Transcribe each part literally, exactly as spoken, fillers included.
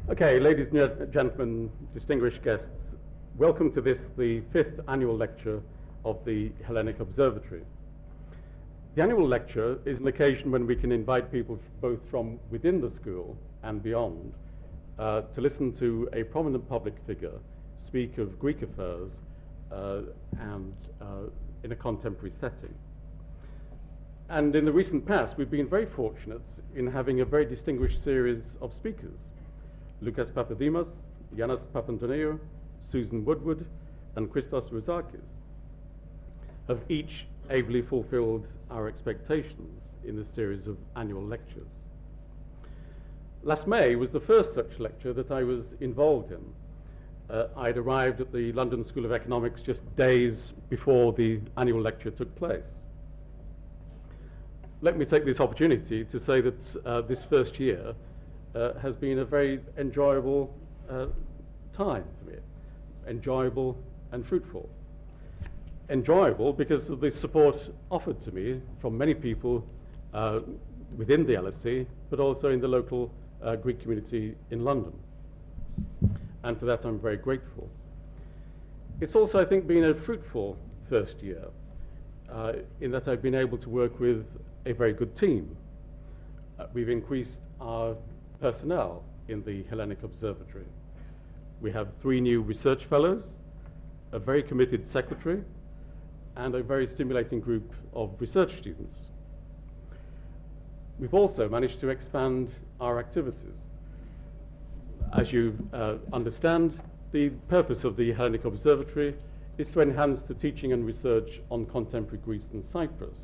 Okay, ladies and gentlemen, distinguished guests, welcome to this, the fifth annual lecture of the Hellenic Observatory. The annual lecture is an occasion when we can invite people both from within the school and beyond uh, to listen to a prominent public figure speak of Greek affairs uh, and uh, in a contemporary setting. And in the recent past, we've been very fortunate in having a very distinguished series of speakers. Lucas Papadimos, Yanis Papantoneou, Susan Woodward, and Christos Rouzakis have each ably fulfilled our expectations in this series of annual lectures. Last May was the first such lecture that I was involved in. Uh, I'd arrived at the London School of Economics just days before the annual lecture took place. Let me take this opportunity to say that uh, this first year uh, has been a very enjoyable uh, time for me, enjoyable and fruitful. Enjoyable because of the support offered to me from many people uh, within the L S E, but also in the local uh, Greek community in London. And for that I'm very grateful. It's also, I think, been a fruitful first year uh, in that I've been able to work with a very good team. Uh, we've increased our personnel in the Hellenic Observatory. We have three new research fellows, a very committed secretary, and a very stimulating group of research students. We've also managed to expand our activities. As you uh, understand, the purpose of the Hellenic Observatory is to enhance the teaching and research on contemporary Greece and Cyprus.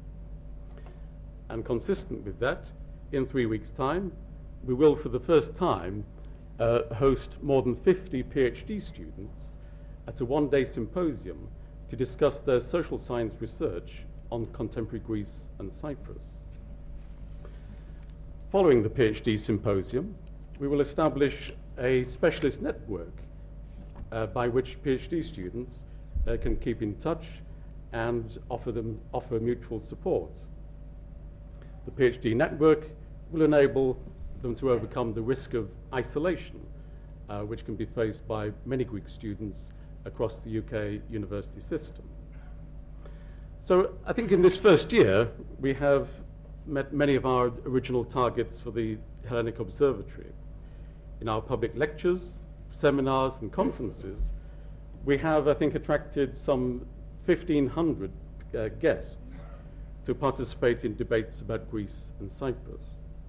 And consistent with that, in three weeks' time, we will for the first time uh, host more than fifty PhD students at a one-day symposium to discuss their social science research on contemporary Greece and Cyprus. Following the PhD symposium, we will establish a specialist network uh, by which PhD students uh, can keep in touch and offer them offer mutual support. The PhD network will enable them to overcome the risk of isolation, uh, which can be faced by many Greek students across the U K university system. So I think in this first year, we have met many of our original targets for the Hellenic Observatory. In our public lectures, seminars, and conferences, we have, I think, attracted some fifteen hundred uh, guests to participate in debates about Greece and Cyprus.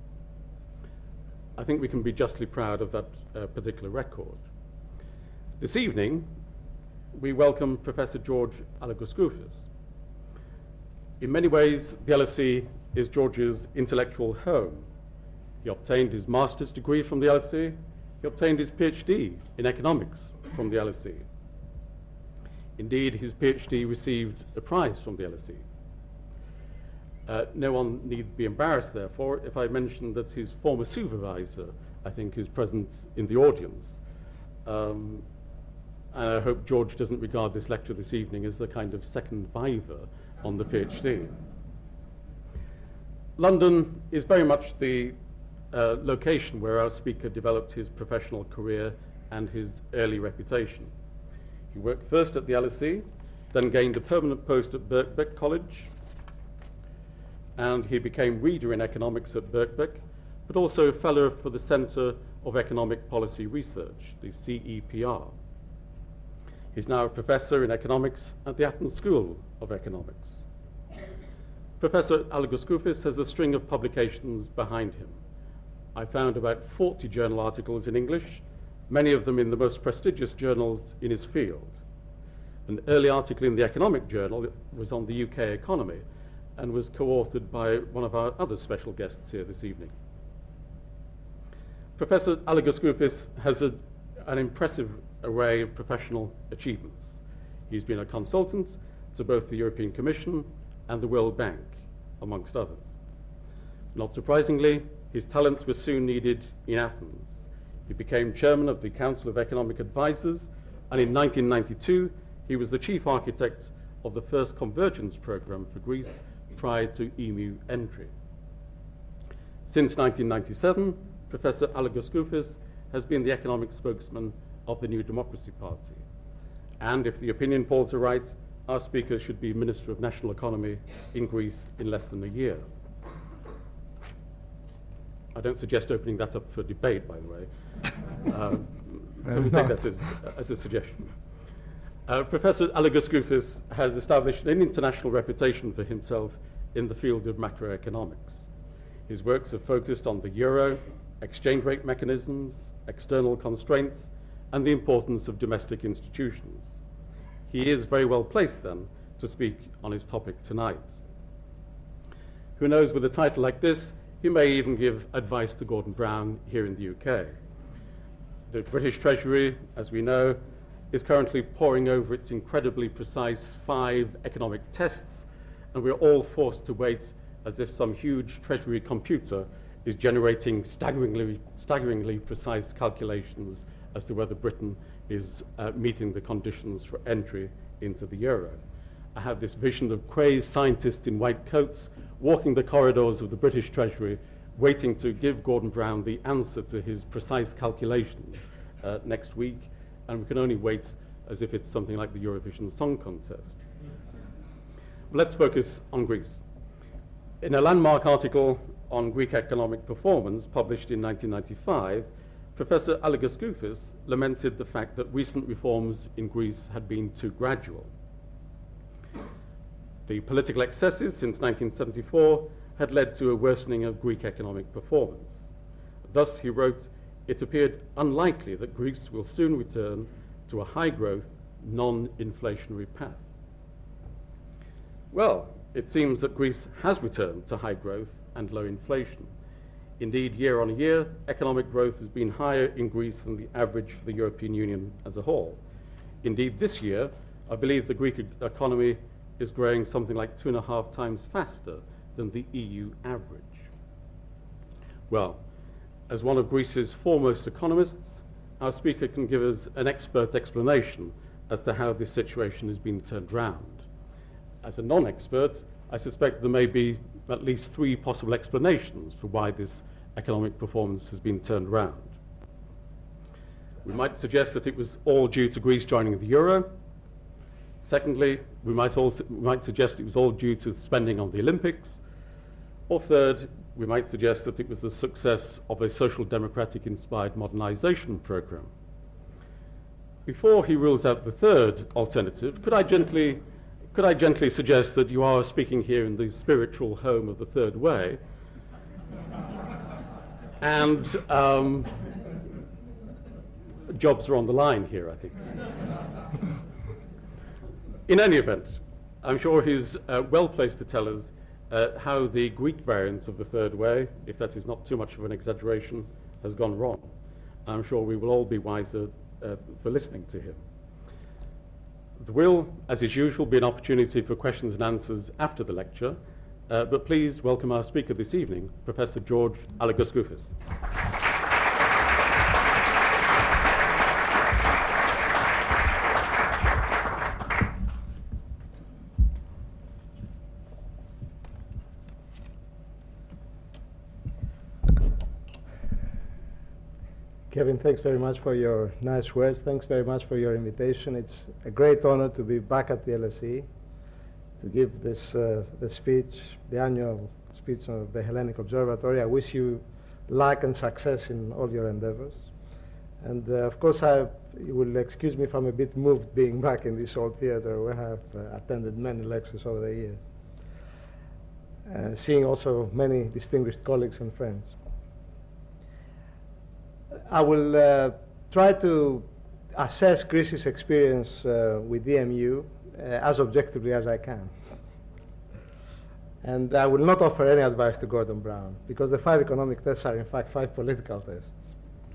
I think we can be justly proud of that uh, particular record. This evening, we welcome Professor George Alagoskoufis. In many ways, the L S E is George's intellectual home. He obtained his master's degree from the L S E. He obtained his PhD in economics from the L S E. Indeed, his PhD received a prize from the L S E. Uh, no one need be embarrassed, therefore, if I mention that his former supervisor, I think, is present in the audience. Um, and I hope George doesn't regard this lecture this evening as the kind of second viva on the PhD. London is very much the uh, location where our speaker developed his professional career and his early reputation. He worked first at the L S E, then gained a permanent post at Birkbeck College, and he became reader in economics at Birkbeck, but also a fellow for the Centre of Economic Policy Research, the C E P R. He's now a professor in economics at the Athens School of Economics. Professor Alagoskoufis has a string of publications behind him. I found about forty journal articles in English, many of them in the most prestigious journals in his field. An early article in the Economic Journal was on the U K economy and was co-authored by one of our other special guests here this evening. Professor Alagoskoufis has a, an impressive array of professional achievements. He's been a consultant to both the European Commission and the World Bank, amongst others. Not surprisingly, his talents were soon needed in Athens. He became chairman of the Council of Economic Advisors, and in nineteen ninety-two, he was the chief architect of the first convergence program for Greece prior to E M U entry. Since nineteen ninety-seven, Professor Alagoskoufis has been the economic spokesman of the New Democracy Party. And if the opinion polls are right, our speaker should be Minister of National Economy in Greece in less than a year. I don't suggest opening that up for debate, by the way. Uh, can we take that as, as a suggestion? Uh, Professor Alagoskoufis has established an international reputation for himself in the field of macroeconomics. His works have focused on the euro, exchange rate mechanisms, external constraints, and the importance of domestic institutions. He is very well placed, then, to speak on his topic tonight. Who knows, with a title like this, he may even give advice to Gordon Brown here in the U K. The British Treasury, as we know, is currently poring over its incredibly precise five economic tests, and we're all forced to wait as if some huge Treasury computer is generating staggeringly, staggeringly precise calculations as to whether Britain is uh, meeting the conditions for entry into the euro. I have this vision of crazed scientists in white coats walking the corridors of the British Treasury, waiting to give Gordon Brown the answer to his precise calculations uh, next week, and we can only wait as if it's something like the Eurovision Song Contest. But let's focus on Greece. In a landmark article on Greek economic performance published in nineteen ninety-five, Professor Alagoskoufis lamented the fact that recent reforms in Greece had been too gradual. The political excesses since nineteen seventy-four had led to a worsening of Greek economic performance. Thus, he wrote, it appeared unlikely that Greece will soon return to a high-growth, non-inflationary path. Well, it seems that Greece has returned to high growth and low inflation. Indeed, year on year, economic growth has been higher in Greece than the average for the European Union as a whole. Indeed, this year, I believe the Greek economy is growing something like two and a half times faster than the E U average. Well, as one of Greece's foremost economists, our speaker can give us an expert explanation as to how this situation has been turned round. As a non-expert, I suspect there may be at least three possible explanations for why this economic performance has been turned round. We might suggest that it was all due to Greece joining the euro. Secondly, we might also we might suggest it was all due to spending on the Olympics. Or third, we might suggest that it was the success of a social democratic-inspired modernization program. Before he rules out the third alternative, could I gently Could I gently suggest that you are speaking here in the spiritual home of the third way? And um, jobs are on the line here, I think. In any event, I'm sure he's uh, well placed to tell us uh, how the Greek variant of the third way, if that is not too much of an exaggeration, has gone wrong. I'm sure we will all be wiser uh, for listening to him. There will, as is usual, be an opportunity for questions and answers after the lecture, uh, but please welcome our speaker this evening, Professor George Alagoskoufis. Kevin, thanks very much for your nice words. Thanks very much for your invitation. It's a great honor to be back at the L S E to give this uh, the speech, the annual speech of the Hellenic Observatory. I wish you luck and success in all your endeavors. And uh, of course, I, you will excuse me if I'm a bit moved being back in this old theater where I have uh, attended many lectures over the years, uh, seeing also many distinguished colleagues and friends. I will uh, try to assess Greece's experience uh, with E M U uh, as objectively as I can. And I will not offer any advice to Gordon Brown, because the five economic tests are in fact five political tests.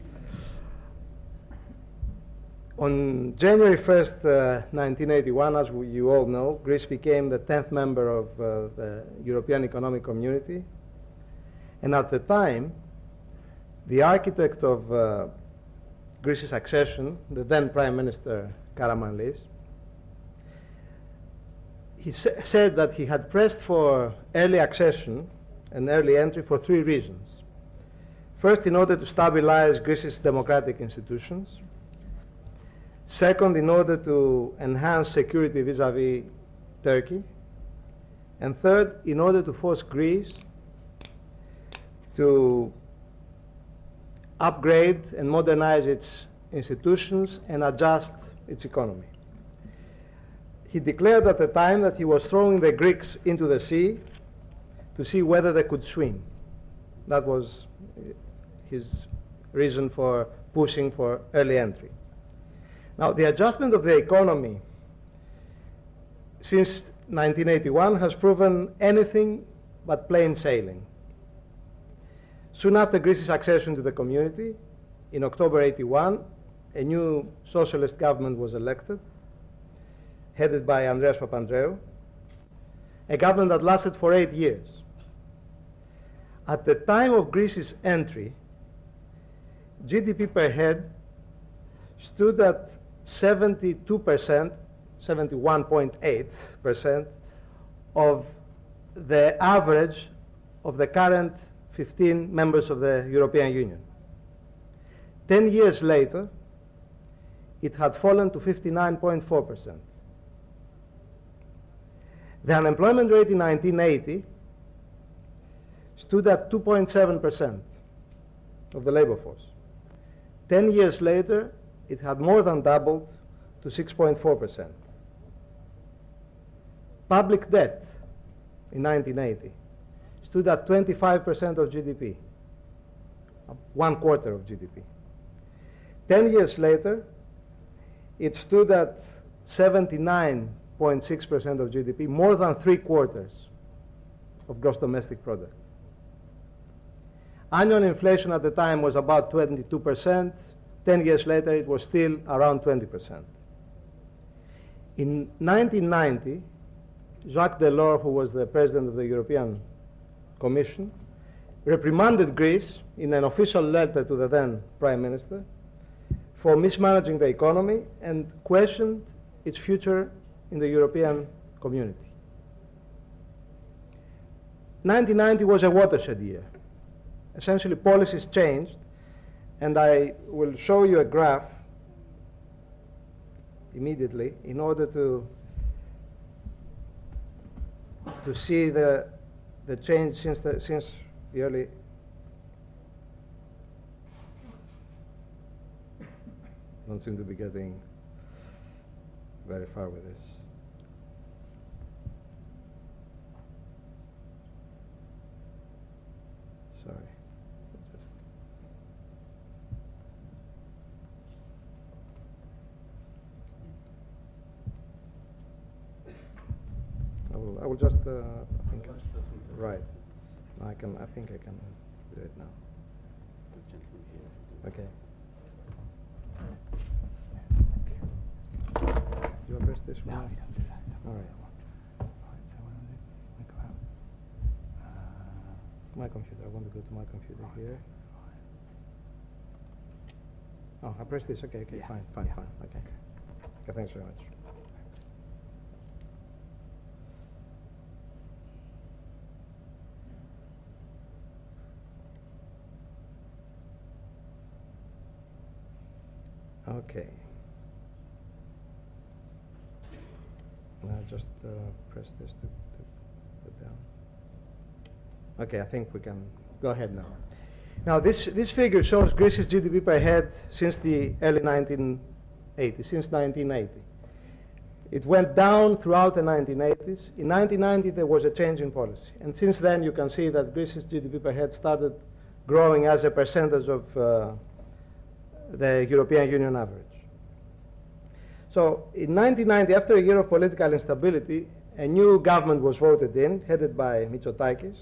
On January first, uh, nineteen eighty-one, as we, you all know, Greece became the tenth member of uh, the European Economic Community. And at the time, the architect of uh, Greece's accession, the then Prime Minister Karamanlis, he sa said that he had pressed for early accession and early entry for three reasons. First, in order to stabilize Greece's democratic institutions. Second, in order to enhance security vis-à-vis Turkey. And third, in order to force Greece to upgrade and modernize its institutions and adjust its economy. He declared at the time that he was throwing the Greeks into the sea to see whether they could swim. That was his reason for pushing for early entry. Now, the adjustment of the economy since nineteen eighty-one has proven anything but plain sailing. Soon after Greece's accession to the community, in October eighty-one, a new socialist government was elected, headed by Andreas Papandreou, a government that lasted for eight years. At the time of Greece's entry, G D P per head stood at seventy-two percent, seventy-one point eight percent of the average of the current fifteen members of the European Union. Ten years later, it had fallen to fifty-nine point four percent. The unemployment rate in nineteen eighty stood at two point seven percent of the labor force. Ten years later, it had more than doubled to six point four percent. Public debt in nineteen eighty stood at twenty-five percent of G D P, one quarter of G D P. Ten years later, it stood at seventy-nine point six percent of G D P, more than three quarters of gross domestic product. Annual inflation at the time was about twenty-two percent. Ten years later, it was still around twenty percent. In nineteen ninety, Jacques Delors, who was the president of the European Commission, reprimanded Greece in an official letter to the then prime minister for mismanaging the economy and questioned its future in the European community. nineteen ninety was a watershed year. Essentially, policies changed, and I will show you a graph immediately in order to to see the the change since the since the early don't seem to be getting very far with this. Sorry. Just I will I will just uh, I think right. I can I think I can do it now. Okay. Do you want to press this one? No, we don't do that. Don't All do right. that one. Right, so what do we go out? Uh, My computer. I want to go to my computer right, here. right. Oh, I press this. Okay, okay, Yeah, fine, fine, yeah. fine. Okay. Okay, thanks very much. Okay. Now just uh, press this to, to put down. Okay, I think we can go ahead now. Now this, this figure shows Greece's G D P per head since the early nineteen eighties, since nineteen eighty. It went down throughout the nineteen eighties. In nineteen ninety there was a change in policy. And since then you can see that Greece's G D P per head started growing as a percentage of uh, the European Union average. So in nineteen ninety, after a year of political instability, a new government was voted in, headed by Mitsotakis.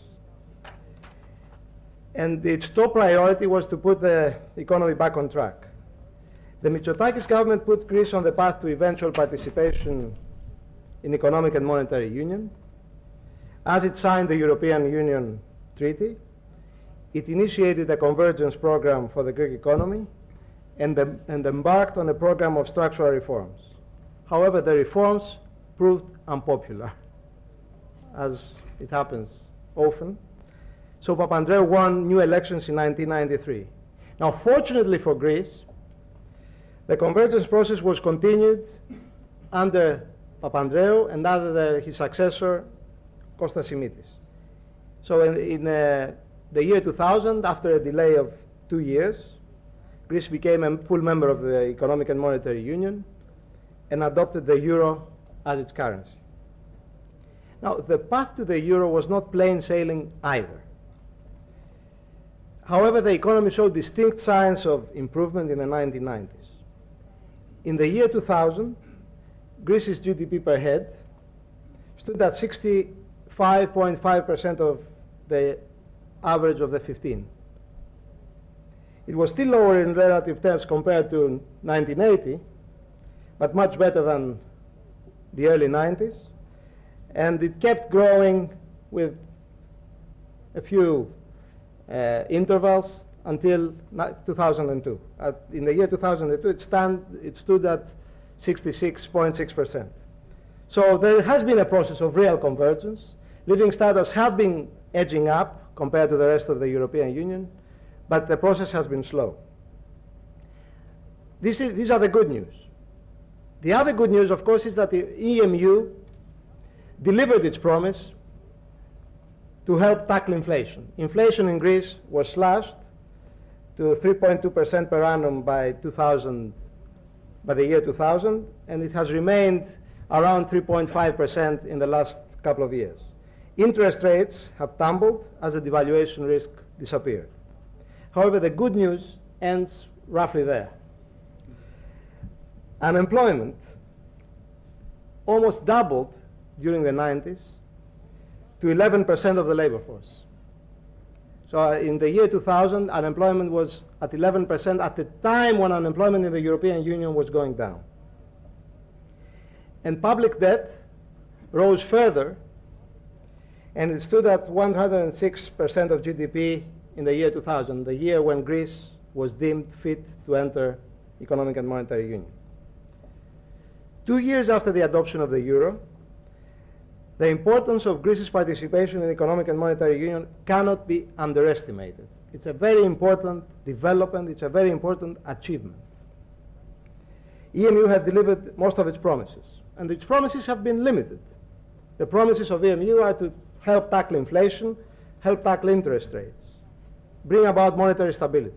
And its top priority was to put the economy back on track. The Mitsotakis government put Greece on the path to eventual participation in economic and monetary union. As it signed the European Union Treaty, it initiated a convergence program for the Greek economy and, the, and embarked on a program of structural reforms. However, the reforms proved unpopular, as it happens often. So Papandreou won new elections in nineteen ninety-three. Now, fortunately for Greece, the convergence process was continued under Papandreou and under his successor, Kostas Simitis. So in, in uh, the year two thousand, after a delay of two years, Greece became a full member of the Economic and Monetary Union and adopted the euro as its currency. Now, the path to the euro was not plain sailing either. However, the economy showed distinct signs of improvement in the nineteen nineties. In the year two thousand, Greece's G D P per head stood at sixty-five point five percent of the average of the fifteen. It was still lower in relative terms compared to nineteen eighty, but much better than the early nineties. And it kept growing with a few uh, intervals until two thousand two. At, in the year two thousand two, it, stand, it stood at sixty-six point six percent. So there has been a process of real convergence. Living standards have been edging up compared to the rest of the European Union, but the process has been slow. This is, these are the good news. The other good news, of course, is that the E M U delivered its promise to help tackle inflation. Inflation in Greece was slashed to three point two percent per annum by, two thousand, by the year two thousand, and it has remained around three point five percent in the last couple of years. Interest rates have tumbled as the devaluation risk disappeared. However, the good news ends roughly there. Unemployment almost doubled during the nineties to eleven percent of the labor force. So uh, in the year two thousand, unemployment was at eleven percent at the time when unemployment in the European Union was going down. And public debt rose further, and it stood at one hundred six percent of G D P in the year two thousand, the year when Greece was deemed fit to enter Economic and Monetary Union. Two years after the adoption of the euro, the importance of Greece's participation in Economic and Monetary Union cannot be underestimated. It's a very important development, it's a very important achievement. E M U has delivered most of its promises, and its promises have been limited. The promises of E M U are to help tackle inflation, help tackle interest rates, bring about monetary stability.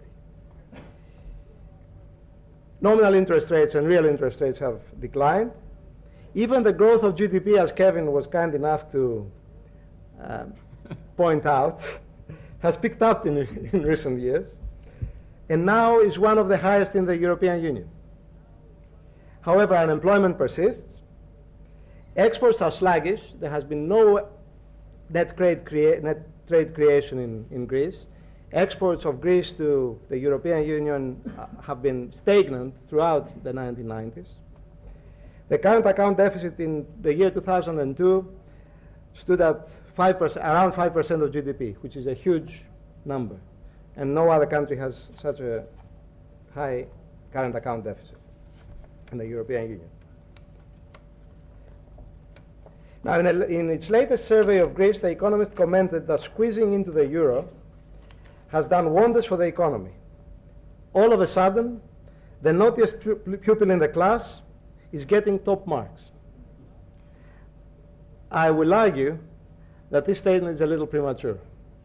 Nominal interest rates and real interest rates have declined. Even the growth of G D P, as Kevin was kind enough to um, point out, has picked up in, in recent years, and now is one of the highest in the European Union. However, unemployment persists. Exports are sluggish. There has been no net trade, crea net trade creation in, in Greece. Exports of Greece to the European Union uh, have been stagnant throughout the nineteen nineties. The current account deficit in the year two thousand two stood at five percent, around five percent of G D P, which is a huge number. And no other country has such a high current account deficit in the European Union. Now, in, a, in its latest survey of Greece, The Economist commented that squeezing into the euro has done wonders for the economy. All of a sudden, the naughtiest pu pupil in the class is getting top marks. I will argue that this statement is a little premature.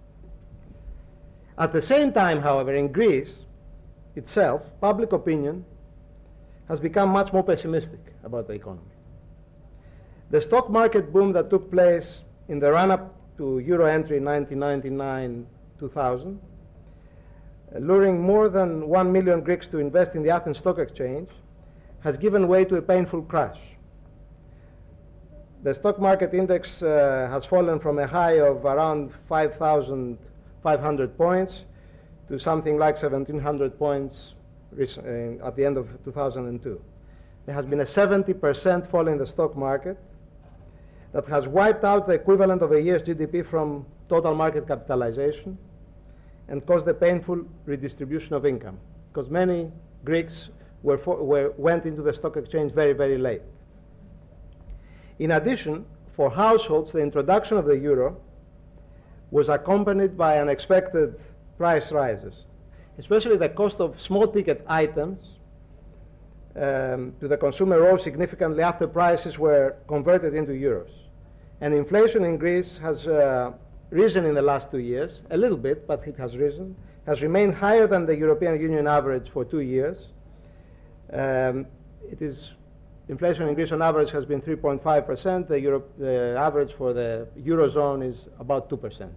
At the same time, however, in Greece itself, public opinion has become much more pessimistic about the economy. The stock market boom that took place in the run-up to euro entry in nineteen ninety-nine two thousand, luring more than one million Greeks to invest in the Athens Stock Exchange, has given way to a painful crash. The stock market index uh, has fallen from a high of around five thousand five hundred points to something like seventeen hundred points uh, at the end of two thousand two. There has been a seventy percent fall in the stock market that has wiped out the equivalent of a year's G D P from total market capitalization and caused a painful redistribution of income, because many Greeks were for, were, went into the stock exchange very, very late. In addition, for households, the introduction of the euro was accompanied by unexpected price rises, especially the cost of small ticket items um, to the consumer rose significantly after prices were converted into euros. And inflation in Greece has uh, risen in the last two years, a little bit, but it has risen, has remained higher than the European Union average for two years. Um, it is, inflation in Greece on average has been three point five percent. The, Europe, the average for the Eurozone is about two percent.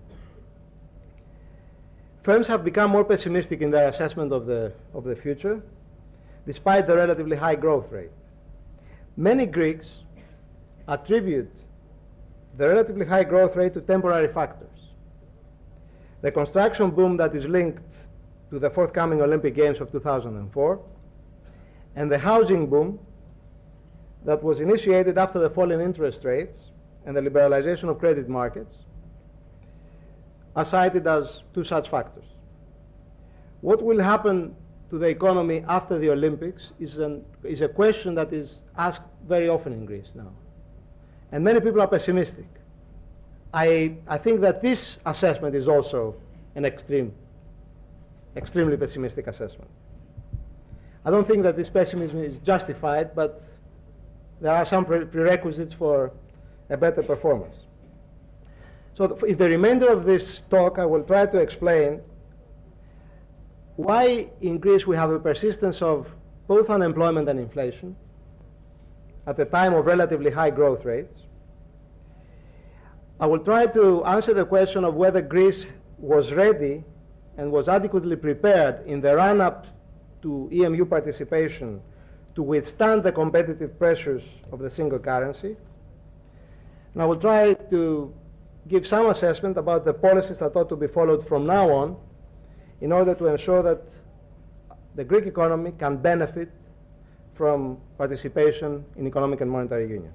Firms have become more pessimistic in their assessment of the, of the future, despite the relatively high growth rate. Many Greeks attribute the relatively high growth rate to temporary factors. The construction boom that is linked to the forthcoming Olympic Games of two thousand four, and the housing boom that was initiated after the fall in interest rates and the liberalization of credit markets are cited as two such factors. What will happen to the economy after the Olympics is, an, is a question that is asked very often in Greece now. And many people are pessimistic. I, I think that this assessment is also an extreme, extremely pessimistic assessment. I don't think that this pessimism is justified, but there are some pre prerequisites for a better performance. So th in the remainder of this talk, I will try to explain why in Greece we have a persistence of both unemployment and inflation at a time of relatively high growth rates. I will try to answer the question of whether Greece was ready and was adequately prepared in the run-up to E M U participation to withstand the competitive pressures of the single currency. And I will try to give some assessment about the policies that ought to be followed from now on in order to ensure that the Greek economy can benefit from participation in economic and monetary union.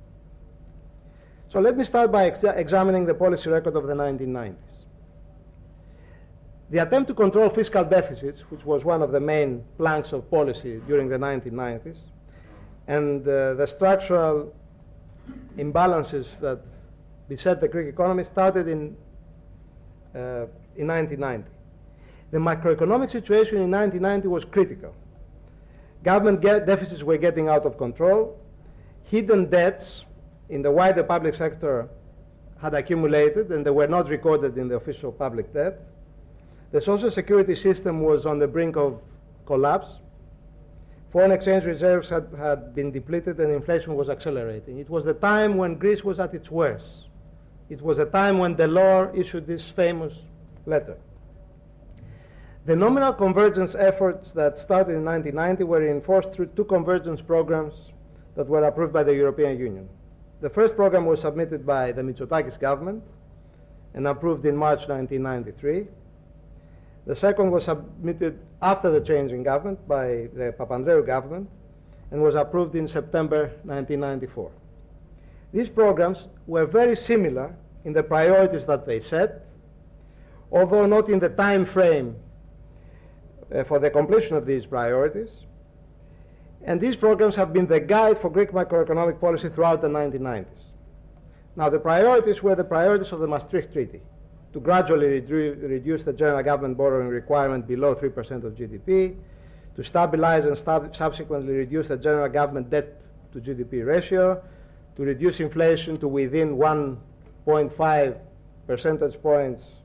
So let me start by ex examining the policy record of the nineteen nineties. The attempt to control fiscal deficits, which was one of the main planks of policy during the nineteen nineties, and uh, the structural imbalances that beset the Greek economy started in, uh, in nineteen ninety. The macroeconomic situation in nineteen ninety was critical. Government deficits were getting out of control. Hidden debts in the wider public sector had accumulated, and they were not recorded in the official public debt. The social security system was on the brink of collapse. Foreign exchange reserves had, had been depleted, and inflation was accelerating. It was the time when Greece was at its worst. It was a time when Delors issued this famous letter. The nominal convergence efforts that started in nineteen ninety were reinforced through two convergence programs that were approved by the European Union. The first program was submitted by the Mitsotakis government and approved in March nineteen ninety-three. The second was submitted after the change in government by the Papandreou government and was approved in September nineteen ninety-four. These programs were very similar in the priorities that they set, although not in the time frame uh, for the completion of these priorities. And these programs have been the guide for Greek macroeconomic policy throughout the nineteen nineties. Now, the priorities were the priorities of the Maastricht Treaty, to gradually redu reduce the general government borrowing requirement below three percent of G D P, to stabilize and stab subsequently reduce the general government debt to G D P ratio, to reduce inflation to within one point five percentage points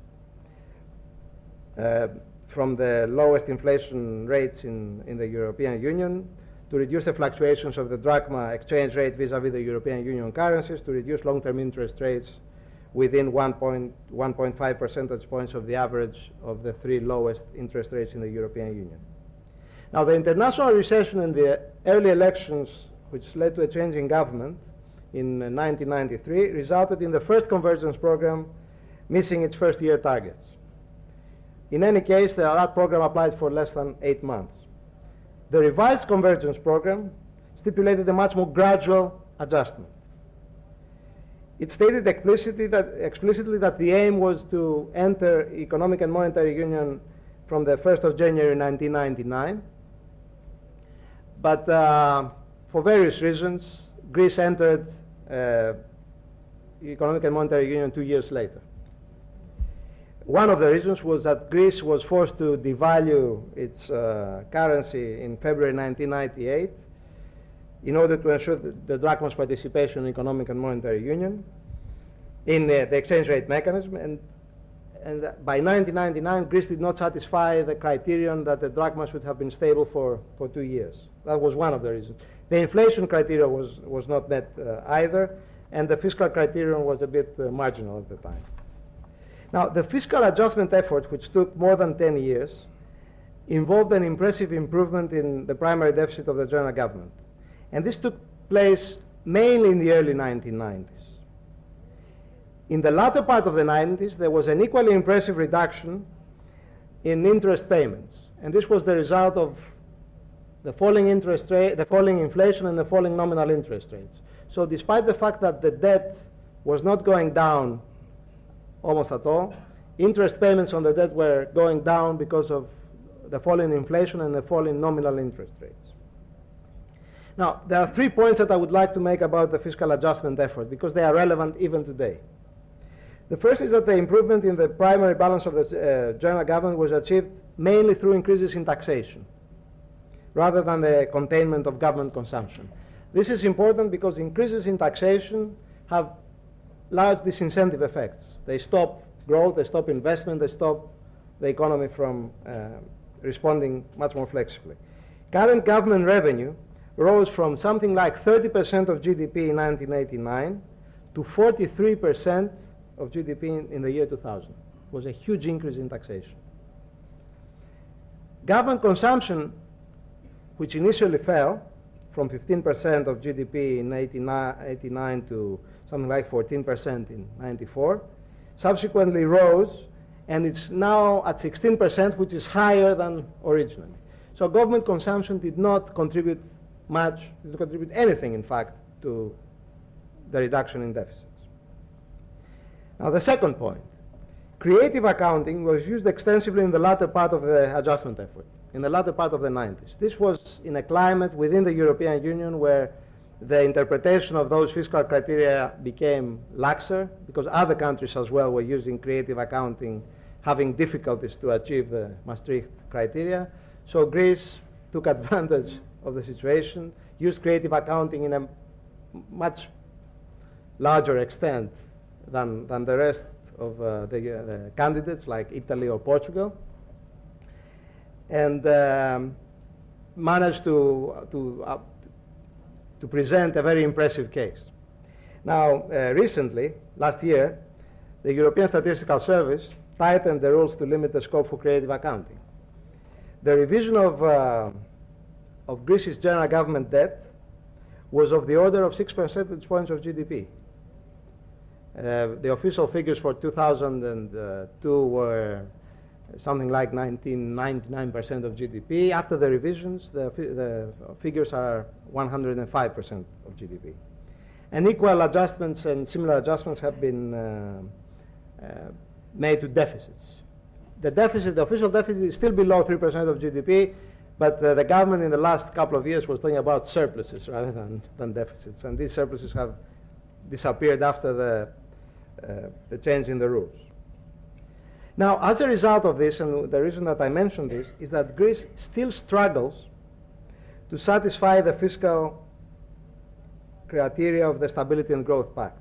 uh, from the lowest inflation rates in, in the European Union, to reduce the fluctuations of the drachma exchange rate vis-à-vis the European Union currencies, to reduce long-term interest rates within one point five percentage points of the average of the three lowest interest rates in the European Union. Now, the international recession and the early elections, which led to a change in government in nineteen ninety-three, resulted in the first convergence program missing its first year targets. In any case, the, that program applied for less than eight months. The revised convergence program stipulated a much more gradual adjustment. It stated explicitly that, explicitly that the aim was to enter economic and monetary union from the first of January nineteen ninety-nine. But uh, for various reasons, Greece entered uh, economic and monetary union two years later. one of the reasons was that Greece was forced to devalue its uh, currency in February nineteen ninety-eight in order to ensure the, the drachma's participation in economic and monetary union, in uh, the exchange rate mechanism, and, and by nineteen ninety-nine, Greece did not satisfy the criterion that the drachma should have been stable for, for two years. That was one of the reasons. The inflation criteria was, was not met uh, either, and the fiscal criterion was a bit uh, marginal at the time. Now, the fiscal adjustment effort, which took more than ten years, involved an impressive improvement in the primary deficit of the general government. And this took place mainly in the early nineteen nineties. In the latter part of the nineties, there was an equally impressive reduction in interest payments. And this was the result of the falling interest rate, the falling inflation, and the falling nominal interest rates. So despite the fact that the debt was not going down almost at all, interest payments on the debt were going down because of the falling inflation and the falling nominal interest rates. Now, there are three points that I would like to make about the fiscal adjustment effort, because they are relevant even today. The first is that the improvement in the primary balance of the uh, general government was achieved mainly through increases in taxation, rather than the containment of government consumption. This is important because increases in taxation have large disincentive effects. They stop growth, they stop investment, they stop the economy from uh, responding much more flexibly. Current government revenue rose from something like thirty percent of G D P in nineteen eighty-nine to forty-three percent of G D P in, in the year two thousand. It was a huge increase in taxation. Government consumption, which initially fell from fifteen percent of G D P in eighty-nine to something like fourteen percent in ninety-four, subsequently rose, and it's now at sixteen percent, which is higher than originally. So government consumption did not contribute much, did not contribute anything, in fact, to the reduction in deficits. Now, the second point, creative accounting was used extensively in the latter part of the adjustment effort, in the latter part of the nineties. This was in a climate within the European Union where the interpretation of those fiscal criteria became laxer, because other countries as well were using creative accounting, having difficulties to achieve the Maastricht criteria. So Greece took advantage of the situation, used creative accounting in a much larger extent than, than the rest of uh, the, uh, the candidates like Italy or Portugal, and um, managed to, to, uh, to present a very impressive case. Now, uh, recently, last year, the European Statistical Service tightened the rules to limit the scope for creative accounting. The revision of, uh, of Greece's general government debt was of the order of six percentage points of G D P. Uh, the official figures for two thousand two were something like nineteen, ninety-nine percent of G D P. After the revisions, the, the figures are one hundred five percent of G D P. And equal adjustments and similar adjustments have been uh, uh, made to deficits. The deficit, the official deficit is still below three percent of G D P, but uh, the government in the last couple of years was talking about surpluses rather than, than deficits. And these surpluses have disappeared after the, uh, the change in the rules. Now, as a result of this, and the reason that I mentioned this, is that Greece still struggles to satisfy the fiscal criteria of the Stability and Growth Pact.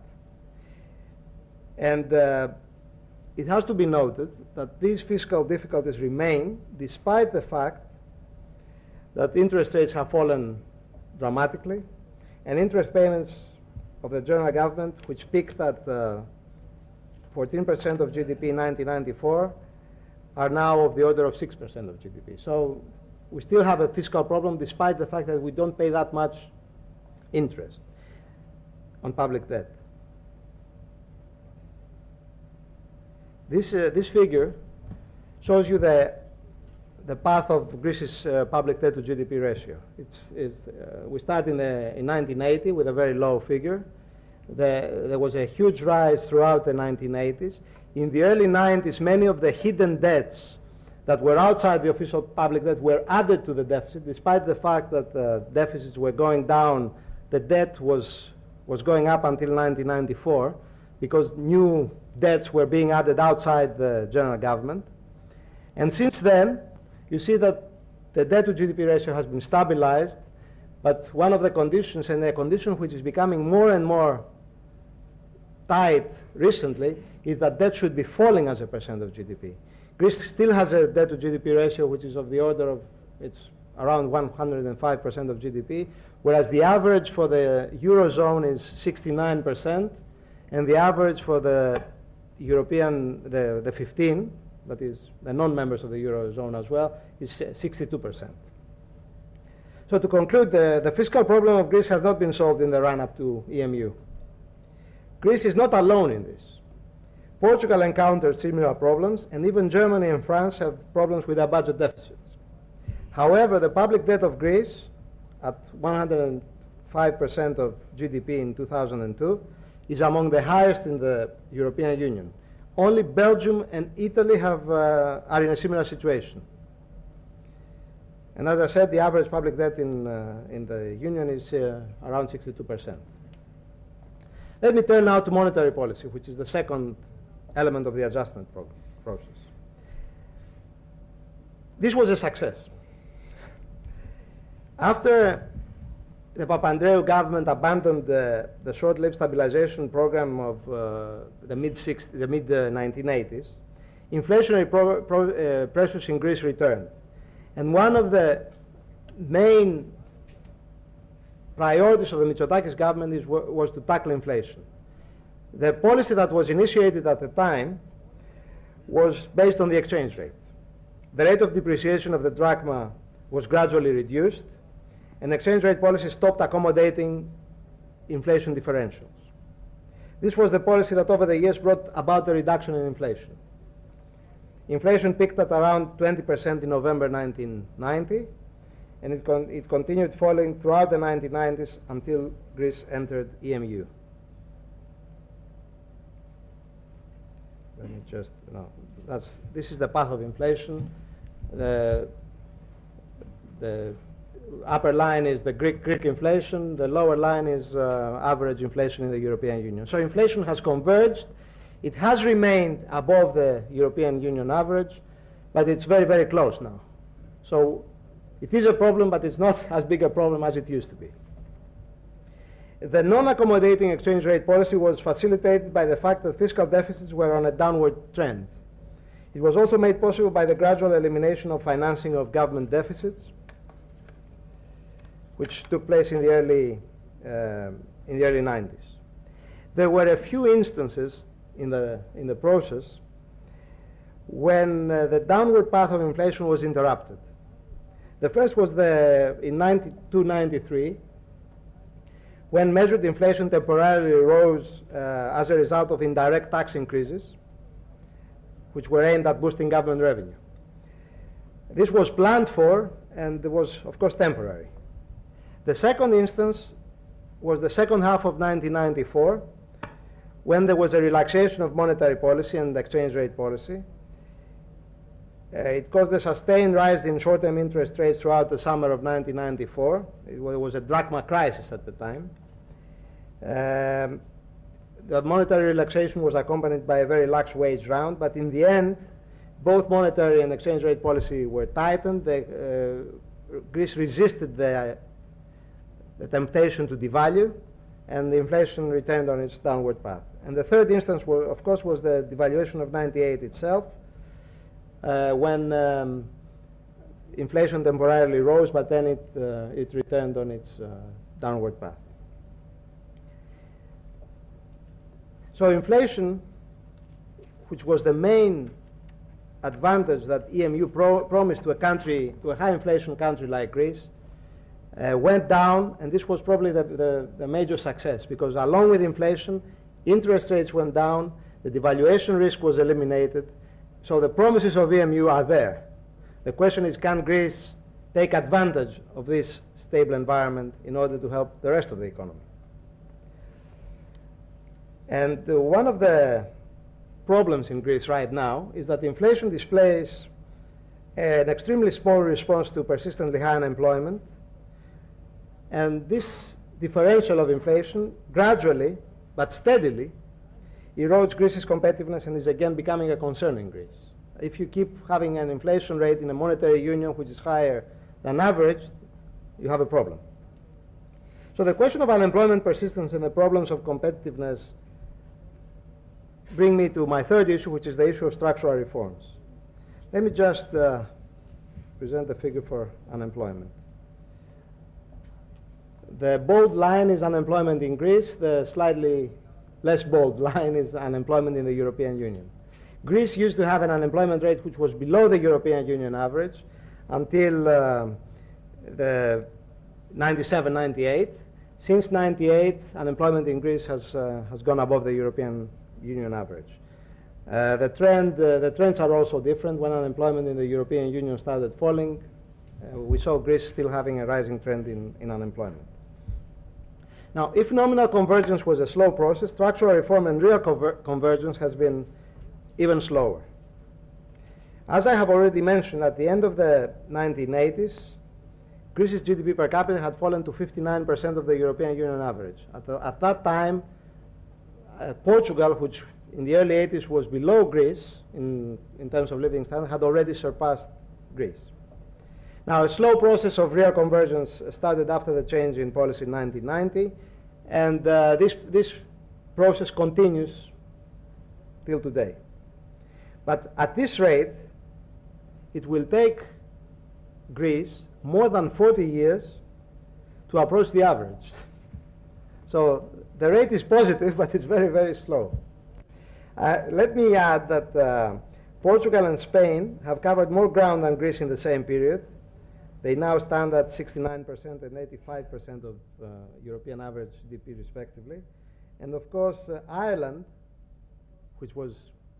And uh, it has to be noted that these fiscal difficulties remain despite the fact that interest rates have fallen dramatically, and interest payments of the general government, which peaked at uh, fourteen percent of G D P in nineteen ninety-four, are now of the order of six percent of G D P. So we still have a fiscal problem despite the fact that we don't pay that much interest on public debt. This, uh, this figure shows you the, the path of Greece's uh, public debt to G D P ratio. It's, it's, uh, we start in, the, in nineteen eighty with a very low figure. The, there was a huge rise throughout the nineteen eighties. In the early nineties, many of the hidden debts that were outside the official public debt were added to the deficit. Despite the fact that uh, deficits were going down, the debt was, was going up until nineteen ninety-four, because new debts were being added outside the general government. And since then, you see that the debt to G D P ratio has been stabilized, but one of the conditions, and a condition which is becoming more and more tight recently, is that debt should be falling as a percent of G D P. Greece still has a debt to G D P ratio which is of the order of, it's around one hundred five percent of G D P, whereas the average for the Eurozone is sixty-nine percent, and the average for the European, the, the fifteen, that is the non-members of the Eurozone as well, is sixty-two percent. So to conclude, the, the fiscal problem of Greece has not been solved in the run-up to E M U. Greece is not alone in this. Portugal encountered similar problems, and even Germany and France have problems with their budget deficits. However, the public debt of Greece, at one hundred five percent of G D P in two thousand two, is among the highest in the European Union. Only Belgium and Italy have, uh, are in a similar situation. And as I said, the average public debt in, uh, in the Union is uh, around sixty-two percent. Let me turn now to monetary policy, which is the second element of the adjustment pro process. This was a success. After the Papandreou government abandoned the, the short-lived stabilization program of uh, the mid nineteen eighties, inflationary pro pro uh, pressures in Greece returned. And one of the main priorities of the Mitsotakis government is, was to tackle inflation. The policy that was initiated at the time was based on the exchange rate. The rate of depreciation of the drachma was gradually reduced, and exchange rate policy stopped accommodating inflation differentials. This was the policy that over the years brought about a reduction in inflation. Inflation peaked at around twenty percent in November nineteen ninety, and it, con it continued falling throughout the nineteen nineties until Greece entered E M U. Let me just, no, that's, this is the path of inflation. The, the upper line is the Greek, Greek inflation. The lower line is uh, average inflation in the European Union. So inflation has converged. It has remained above the European Union average, but it's very, very close now. So it is a problem, but it's not as big a problem as it used to be. The non-accommodating exchange rate policy was facilitated by the fact that fiscal deficits were on a downward trend. It was also made possible by the gradual elimination of financing of government deficits, which took place in the early, uh, in the early nineties. There were a few instances in the, in the process when uh, the downward path of inflation was interrupted. The first was the, in ninety-two ninety-three, when measured inflation temporarily rose uh, as a result of indirect tax increases, which were aimed at boosting government revenue. This was planned for, and it was, of course, temporary. The second instance was the second half of nineteen ninety-four, when there was a relaxation of monetary policy and exchange rate policy. Uh, it caused a sustained rise in short-term interest rates throughout the summer of nineteen ninety-four. It was a drachma crisis at the time. Um, the monetary relaxation was accompanied by a very lax wage round, but in the end, both monetary and exchange rate policy were tightened. The, uh, Greece resisted the, the temptation to devalue, and the inflation returned on its downward path. And the third instance, were, of course, was the devaluation of ninety-eight itself, uh, when um, inflation temporarily rose, but then it, uh, it returned on its uh, downward path. So inflation, which was the main advantage that E M U pro promised to a country, to a high inflation country like Greece, uh, went down, and this was probably the, the, the major success, because along with inflation, interest rates went down, the devaluation risk was eliminated, so the promises of E M U are there. The question is, can Greece take advantage of this stable environment in order to help the rest of the economy? And uh, one of the problems in Greece right now is that inflation displays an extremely small response to persistently high unemployment, and this differential of inflation gradually but steadily erodes Greece's competitiveness and is again becoming a concern in Greece. If you keep having an inflation rate in a monetary union which is higher than average, you have a problem. So the question of unemployment persistence and the problems of competitiveness bring me to my third issue, which is the issue of structural reforms. Let me just uh, present the figure for unemployment. The bold line is unemployment in Greece. The slightly less bold line is unemployment in the European Union. Greece used to have an unemployment rate which was below the European Union average until uh, the ninety-seven ninety-eight. Since ninety-eight, unemployment in Greece has, uh, has gone above the European Union average. Uh, the, trend, uh, the trends are also different. When unemployment in the European Union started falling, uh, we saw Greece still having a rising trend in, in unemployment. Now, if nominal convergence was a slow process, structural reform and real conver convergence has been even slower. As I have already mentioned, at the end of the nineteen eighties, Greece's G D P per capita had fallen to fifty-nine percent of the European Union average. At, the, at that time, uh, Portugal, which in the early eighties was below Greece in, in terms of living standard, had already surpassed Greece. Now, a slow process of real convergence started after the change in policy in nineteen ninety, and uh, this, this process continues till today. But at this rate, it will take Greece more than forty years to approach the average. So the rate is positive, but it's very, very slow. Uh, let me add that uh, Portugal and Spain have covered more ground than Greece in the same period. They now stand at sixty-nine percent and eighty-five percent of uh, European average G D P respectively. And of course, uh, Ireland, which was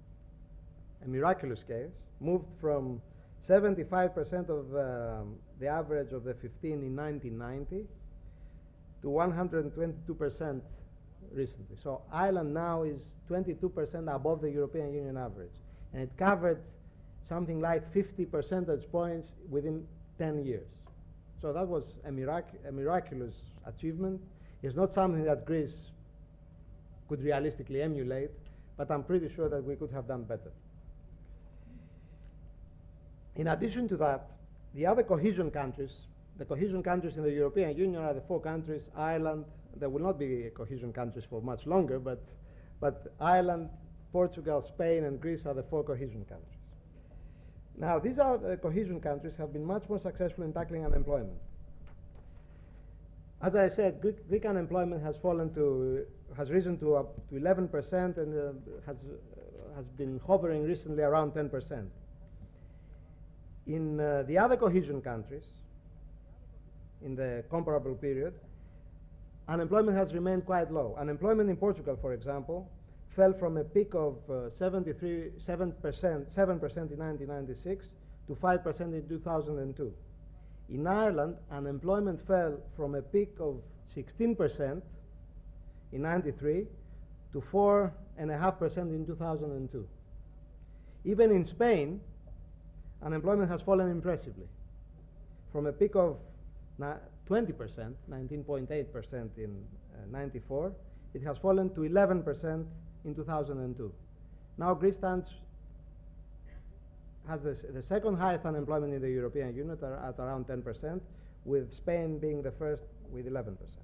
a miraculous case, moved from seventy-five percent of uh, the average of the fifteen in nineteen ninety to one hundred twenty-two percent recently. So Ireland now is twenty-two percent above the European Union average. And it covered something like fifty percentage points within ten years. So that was a, mirac a miraculous achievement. It's not something that Greece could realistically emulate, but I'm pretty sure that we could have done better. In addition to that, the other cohesion countries, the cohesion countries in the European Union are the four countries, Ireland, there will not be cohesion countries for much longer, but, but Ireland, Portugal, Spain, and Greece are the four cohesion countries. Now, these are the cohesion countries have been much more successful in tackling unemployment. As I said, Greek, Greek unemployment has fallen to, has risen to up to eleven percent and uh, has, uh, has been hovering recently around ten percent. In uh, the other cohesion countries, in the comparable period, unemployment has remained quite low. Unemployment in Portugal, for example, fell from a peak of uh, seventy-three, seven percent, seven percent in nineteen ninety-six to five percent in two thousand two. In Ireland, unemployment fell from a peak of sixteen percent in ninety-three to four point five percent in two thousand two. Even in Spain, unemployment has fallen impressively from a peak of twenty percent, nineteen point eight percent in uh, ninety-four. It has fallen to eleven percent in two thousand two. Now Greece stands, has this, the second highest unemployment in the European Union at, at around ten percent, with Spain being the first with eleven percent.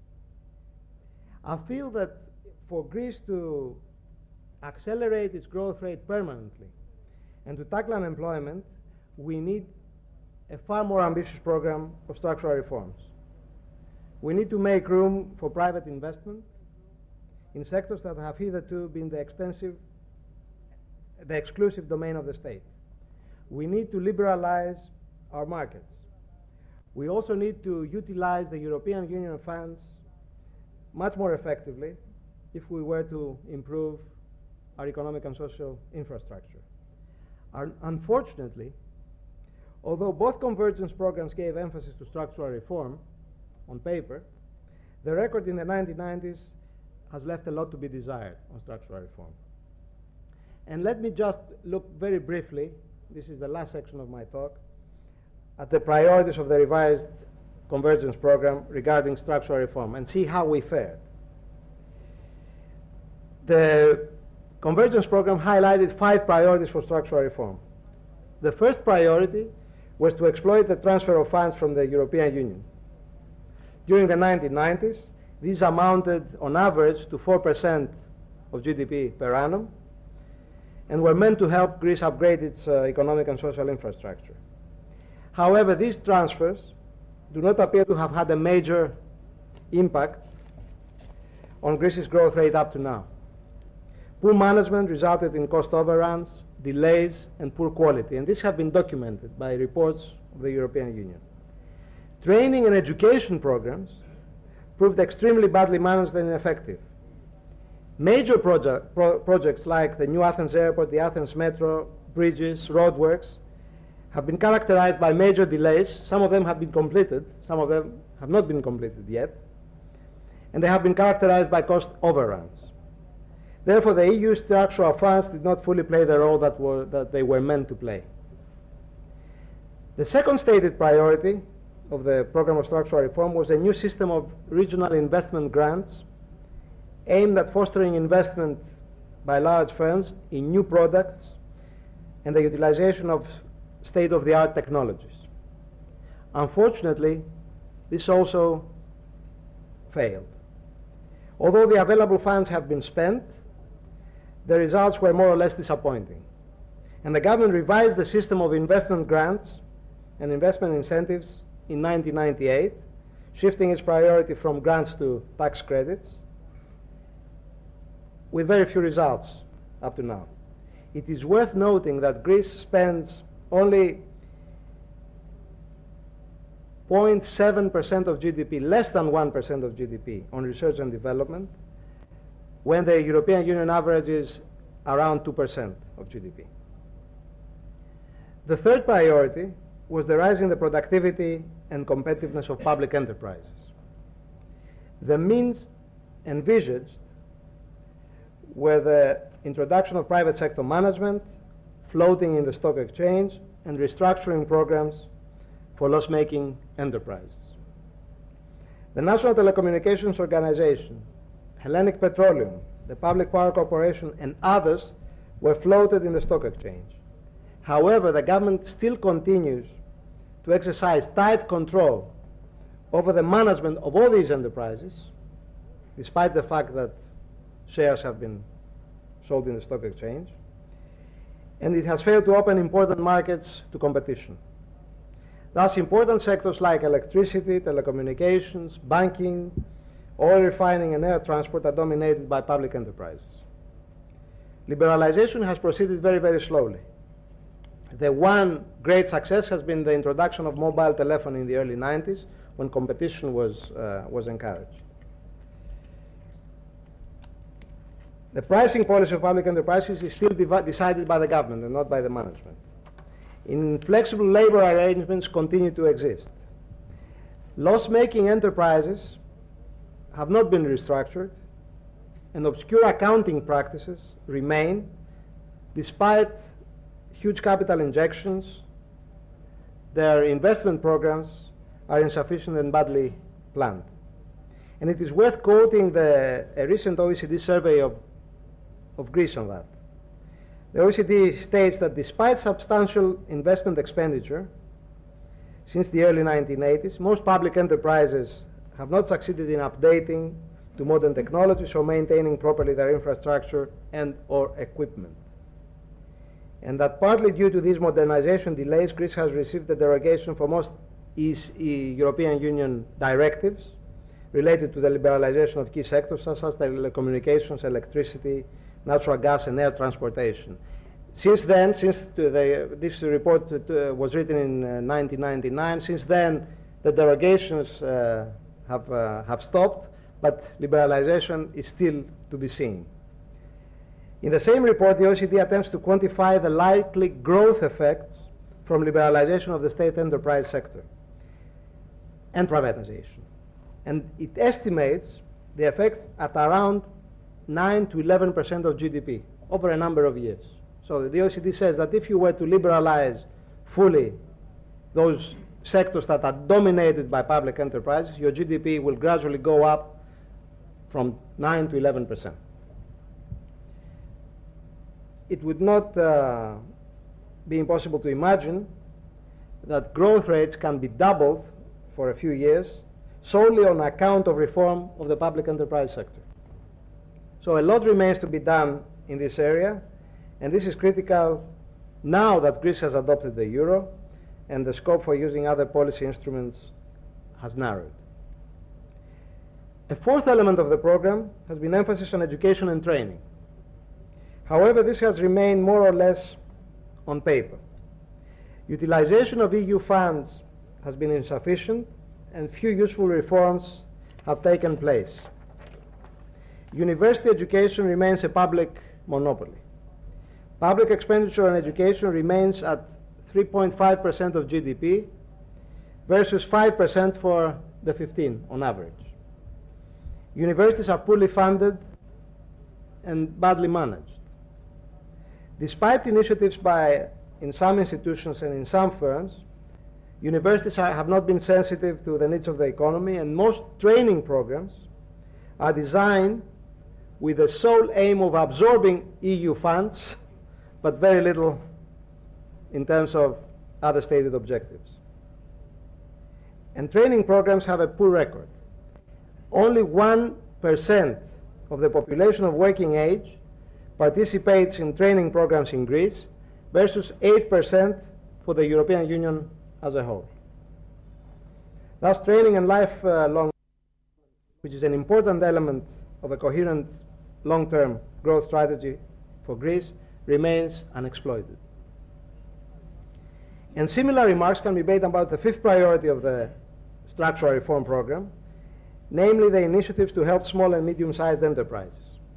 I feel that for Greece to accelerate its growth rate permanently and to tackle unemployment, we need a far more ambitious program of structural reforms. We need to make room for private investment in sectors that have hitherto been the extensive, the exclusive domain of the state. We need to liberalize our markets. We also need to utilize the European Union funds much more effectively if we were to improve our economic and social infrastructure. Our, unfortunately, although both convergence programs gave emphasis to structural reform on paper, the record in the nineteen nineties has left a lot to be desired on structural reform. And let me just look very briefly, this is the last section of my talk, at the priorities of the revised convergence program regarding structural reform and see how we fared. The Convergence program highlighted five priorities for structural reform. The first priority was to exploit the transfer of funds from the European Union. During the nineteen nineties, these amounted on average to four percent of G D P per annum and were meant to help Greece upgrade its uh, economic and social infrastructure. However, these transfers do not appear to have had a major impact on Greece's growth rate up to now. Poor management resulted in cost overruns, delays, and poor quality, and these have been documented by reports of the European Union. Training and education programs proved extremely badly managed and ineffective. Major project, pro projects like the new Athens Airport, the Athens Metro, bridges, roadworks, have been characterized by major delays. Some of them have been completed, some of them have not been completed yet, and they have been characterized by cost overruns. Therefore, the E U structural funds did not fully play the role that, were, that they were meant to play. The second stated priority of the program of structural reform was a new system of regional investment grants aimed at fostering investment by large firms in new products and the utilization of state-of-the-art technologies. Unfortunately, this also failed. Although the available funds have been spent, the results were more or less disappointing. And the government revised the system of investment grants and investment incentives in nineteen ninety-eight, shifting its priority from grants to tax credits, with very few results up to now. It is worth noting that Greece spends only zero point seven percent of G D P, less than one percent of G D P, on research and development, when the European Union average is around two percent of G D P. The third priority was the rise in the productivity and competitiveness of public enterprises. The means envisaged were the introduction of private sector management, floating in the stock exchange, and restructuring programs for loss-making enterprises. The National Telecommunications Organization, Hellenic Petroleum, the Public Power Corporation, and others were floated in the stock exchange. However, the government still continues to exercise tight control over the management of all these enterprises, despite the fact that shares have been sold in the stock exchange, and it has failed to open important markets to competition. Thus, important sectors like electricity, telecommunications, banking, oil refining, and air transport are dominated by public enterprises. Liberalization has proceeded very, very slowly. The one great success has been the introduction of mobile telephony in the early nineties, when competition was, uh, was encouraged. The pricing policy of public enterprises is still decided by the government and not by the management. Inflexible labor arrangements continue to exist. Loss-making enterprises have not been restructured, and obscure accounting practices remain despite huge capital injections. Their investment programs are insufficient and badly planned. And it is worth quoting the, a recent O E C D survey of, of Greece on that. The O E C D states that despite substantial investment expenditure since the early nineteen eighties, most public enterprises have not succeeded in updating to modern technologies or maintaining properly their infrastructure and or equipment. And that partly due to these modernization delays, Greece has received a derogation for most European Union directives related to the liberalization of key sectors such as telecommunications, electricity, natural gas, and air transportation. Since then, since the, this report was written in uh, nineteen ninety-nine, since then the derogations uh, have, uh, have stopped, but liberalization is still to be seen. In the same report, the O E C D attempts to quantify the likely growth effects from liberalization of the state enterprise sector and privatization. And it estimates the effects at around nine to eleven percent of G D P over a number of years. So the O E C D says that if you were to liberalize fully those sectors that are dominated by public enterprises, your G D P will gradually go up from nine to eleven percent. it would not uh, be impossible to imagine that growth rates can be doubled for a few years solely on account of reform of the public enterprise sector. So a lot remains to be done in this area, and this is critical now that Greece has adopted the euro and the scope for using other policy instruments has narrowed. A fourth element of the program has been emphasis on education and training. However, this has remained more or less on paper. Utilization of E U funds has been insufficient, and few useful reforms have taken place. University education remains a public monopoly. Public expenditure on education remains at three point five percent of G D P versus five percent for the fifteen on average. Universities are poorly funded and badly managed. Despite initiatives by, in some institutions and in some firms, universities are, have not been sensitive to the needs of the economy, and most training programs are designed with the sole aim of absorbing E U funds, but very little in terms of other stated objectives. And training programs have a poor record. Only one percent of the population of working age participates in training programs in Greece versus eight percent for the European Union as a whole. Thus, training and lifelong, which is an important element of a coherent long-term growth strategy for Greece, remains unexploited. And similar remarks can be made about the fifth priority of the structural reform program, namely the initiatives to help small and medium-sized enterprises.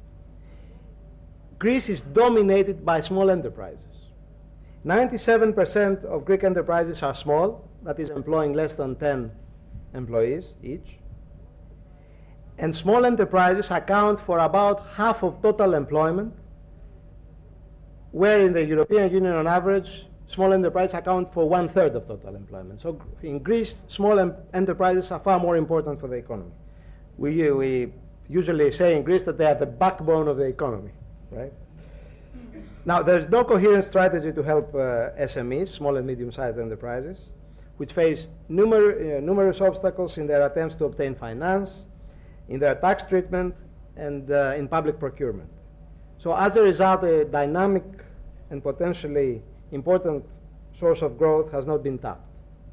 Greece is dominated by small enterprises. ninety-seven percent of Greek enterprises are small, that is, employing less than ten employees each. And small enterprises account for about half of total employment, where in the European Union on average, small enterprises account for one-third of total employment. So in Greece, small em enterprises are far more important for the economy. We, we usually say in Greece that they are the backbone of the economy, right? Now, there's no coherent strategy to help uh, S M Es, small and medium-sized enterprises, which face numer uh, numerous obstacles in their attempts to obtain finance, in their tax treatment, and uh, in public procurement. So as a result, a dynamic and potentially important source of growth has not been tapped.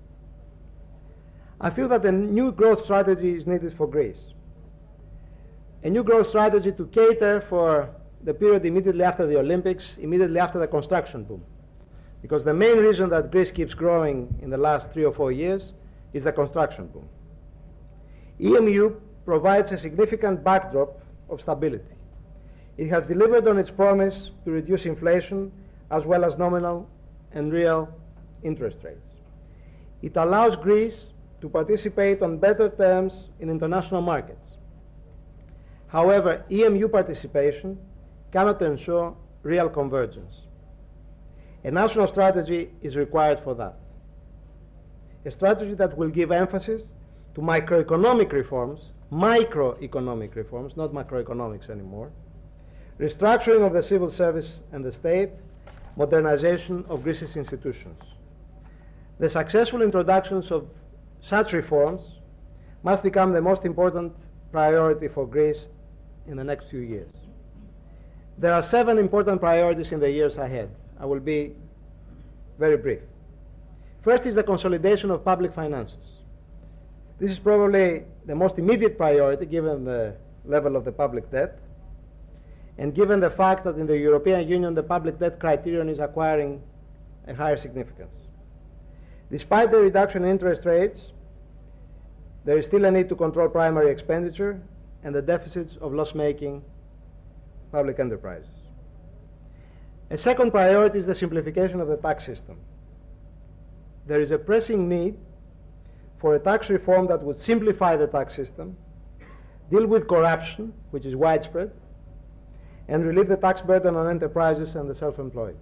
I feel that a new growth strategy is needed for Greece. A new growth strategy to cater for the period immediately after the Olympics, immediately after the construction boom. Because the main reason that Greece keeps growing in the last three or four years is the construction boom. E M U provides a significant backdrop of stability. It has delivered on its promise to reduce inflation as well as nominal and real interest rates. It allows Greece to participate on better terms in international markets. However, E M U participation cannot ensure real convergence. A national strategy is required for that. A strategy that will give emphasis to microeconomic reforms, microeconomic reforms, not macroeconomics anymore, restructuring of the civil service and the state, modernization of Greece's institutions. The successful introductions of such reforms must become the most important priority for Greece in the next few years. There are seven important priorities in the years ahead. I will be very brief. First is the consolidation of public finances. This is probably the most immediate priority given the level of the public debt, and given the fact that in the European Union the public debt criterion is acquiring a higher significance. Despite the reduction in interest rates, there is still a need to control primary expenditure and the deficits of loss-making public enterprises. A second priority is the simplification of the tax system. There is a pressing need for a tax reform that would simplify the tax system, deal with corruption, which is widespread, and relieve the tax burden on enterprises and the self-employed.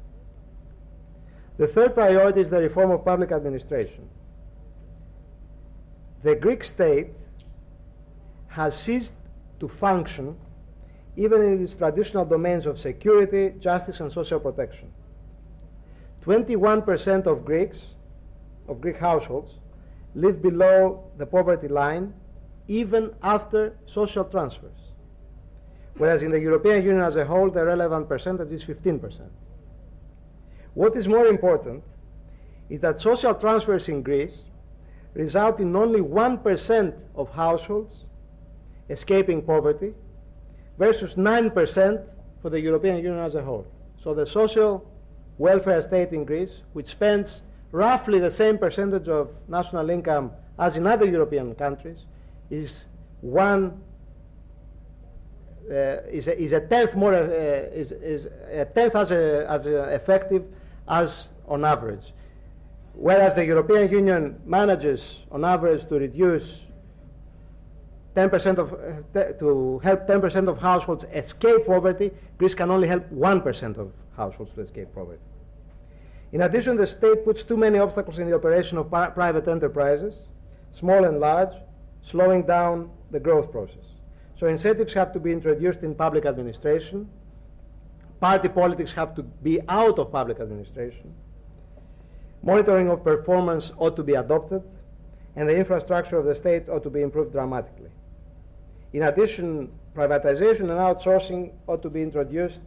The third priority is the reform of public administration. The Greek state has ceased to function even in its traditional domains of security, justice, and social protection. twenty-one percent of Greeks, of Greek households, live below the poverty line even after social transfers, whereas in the European Union as a whole, the relevant percentage is fifteen percent. What is more important is that social transfers in Greece result in only one percent of households escaping poverty versus nine percent for the European Union as a whole. So the social welfare state in Greece, which spends roughly the same percentage of national income as in other European countries, is one uh, is, a, is a tenth more uh, is, is a tenth as a, as a effective as on average. Whereas the European Union manages on average to reduce ten percent of uh, to help ten percent of households escape poverty, Greece can only help one percent of households to escape poverty. In addition, the state puts too many obstacles in the operation of private enterprises, small and large, slowing down the growth process. So incentives have to be introduced in public administration. Party politics have to be out of public administration. Monitoring of performance ought to be adopted, and the infrastructure of the state ought to be improved dramatically. In addition, privatization and outsourcing ought to be introduced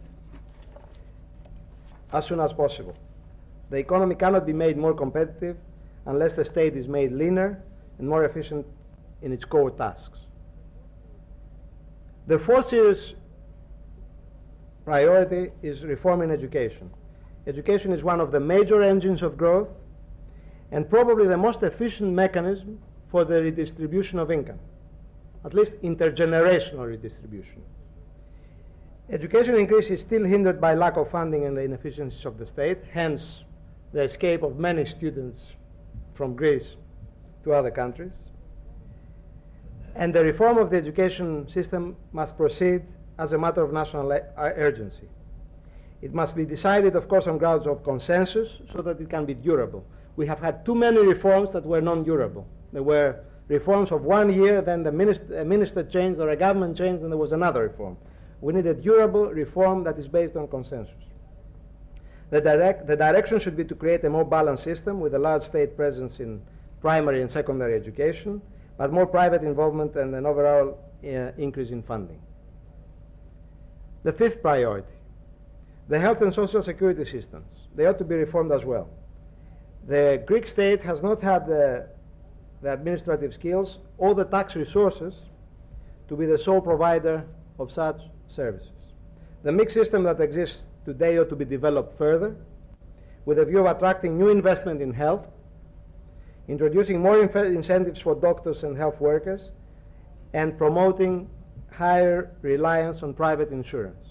as soon as possible. The economy cannot be made more competitive unless the state is made leaner and more efficient in its core tasks. The fourth serious priority is reform in education. Education is one of the major engines of growth and probably the most efficient mechanism for the redistribution of income, at least intergenerational redistribution. Education in Greece is still hindered by lack of funding and the inefficiencies of the state, hence the escape of many students from Greece to other countries. And the reform of the education system must proceed as a matter of national urgency. It must be decided, of course, on grounds of consensus so that it can be durable. We have had too many reforms that were non-durable. There were reforms of one year, then the minister, a minister changed or a government changed, and there was another reform. We need a durable reform that is based on consensus. The, direct, the direction should be to create a more balanced system with a large state presence in primary and secondary education, but more private involvement and an overall uh, increase in funding. The fifth priority, the health and social security systems. They ought to be reformed as well. The Greek state has not had the, the administrative skills or the tax resources to be the sole provider of such services. The mixed system that exists today ought to be developed further with a view of attracting new investment in health, introducing more incentives for doctors and health workers, and promoting higher reliance on private insurance.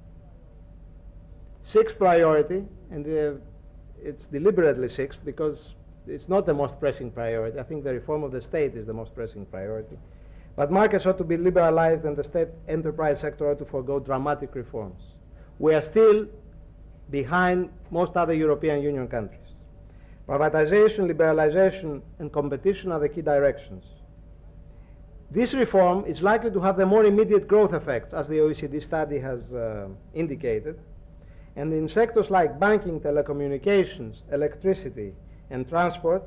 Sixth priority, and uh, it's deliberately sixth because it's not the most pressing priority. I think the reform of the state is the most pressing priority. But markets ought to be liberalized and the state enterprise sector ought to forego dramatic reforms. We are still behind most other European Union countries. Privatization, liberalization, and competition are the key directions. This reform is likely to have the more immediate growth effects, as the O E C D study has uh, indicated. And in sectors like banking, telecommunications, electricity, and transport,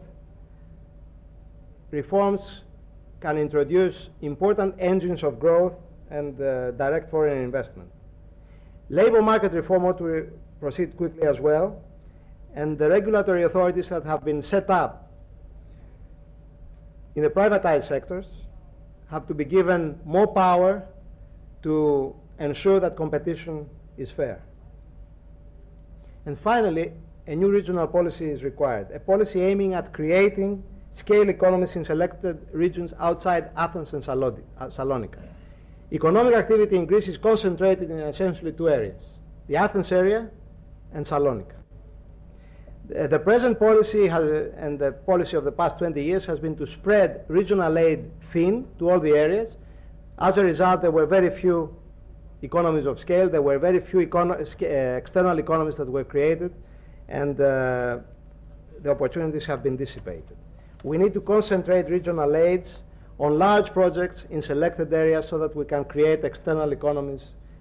reforms can introduce important engines of growth and uh, direct foreign investment. Labor market reform ought to proceed quickly as well, and the regulatory authorities that have been set up in the privatized sectors have to be given more power to ensure that competition is fair. And finally, a new regional policy is required, a policy aiming at creating scale economies in selected regions outside Athens and Salonika. Economic activity in Greece is concentrated in essentially two areas, the Athens area and Salonika. The, the present policy has, and the policy of the past twenty years has been to spread regional aid thin to all the areas. As a result, there were very few economies of scale, there were very few econo uh, external economies that were created, and uh, the opportunities have been dissipated. We need to concentrate regional aids on large projects in selected areas so that we can create external economies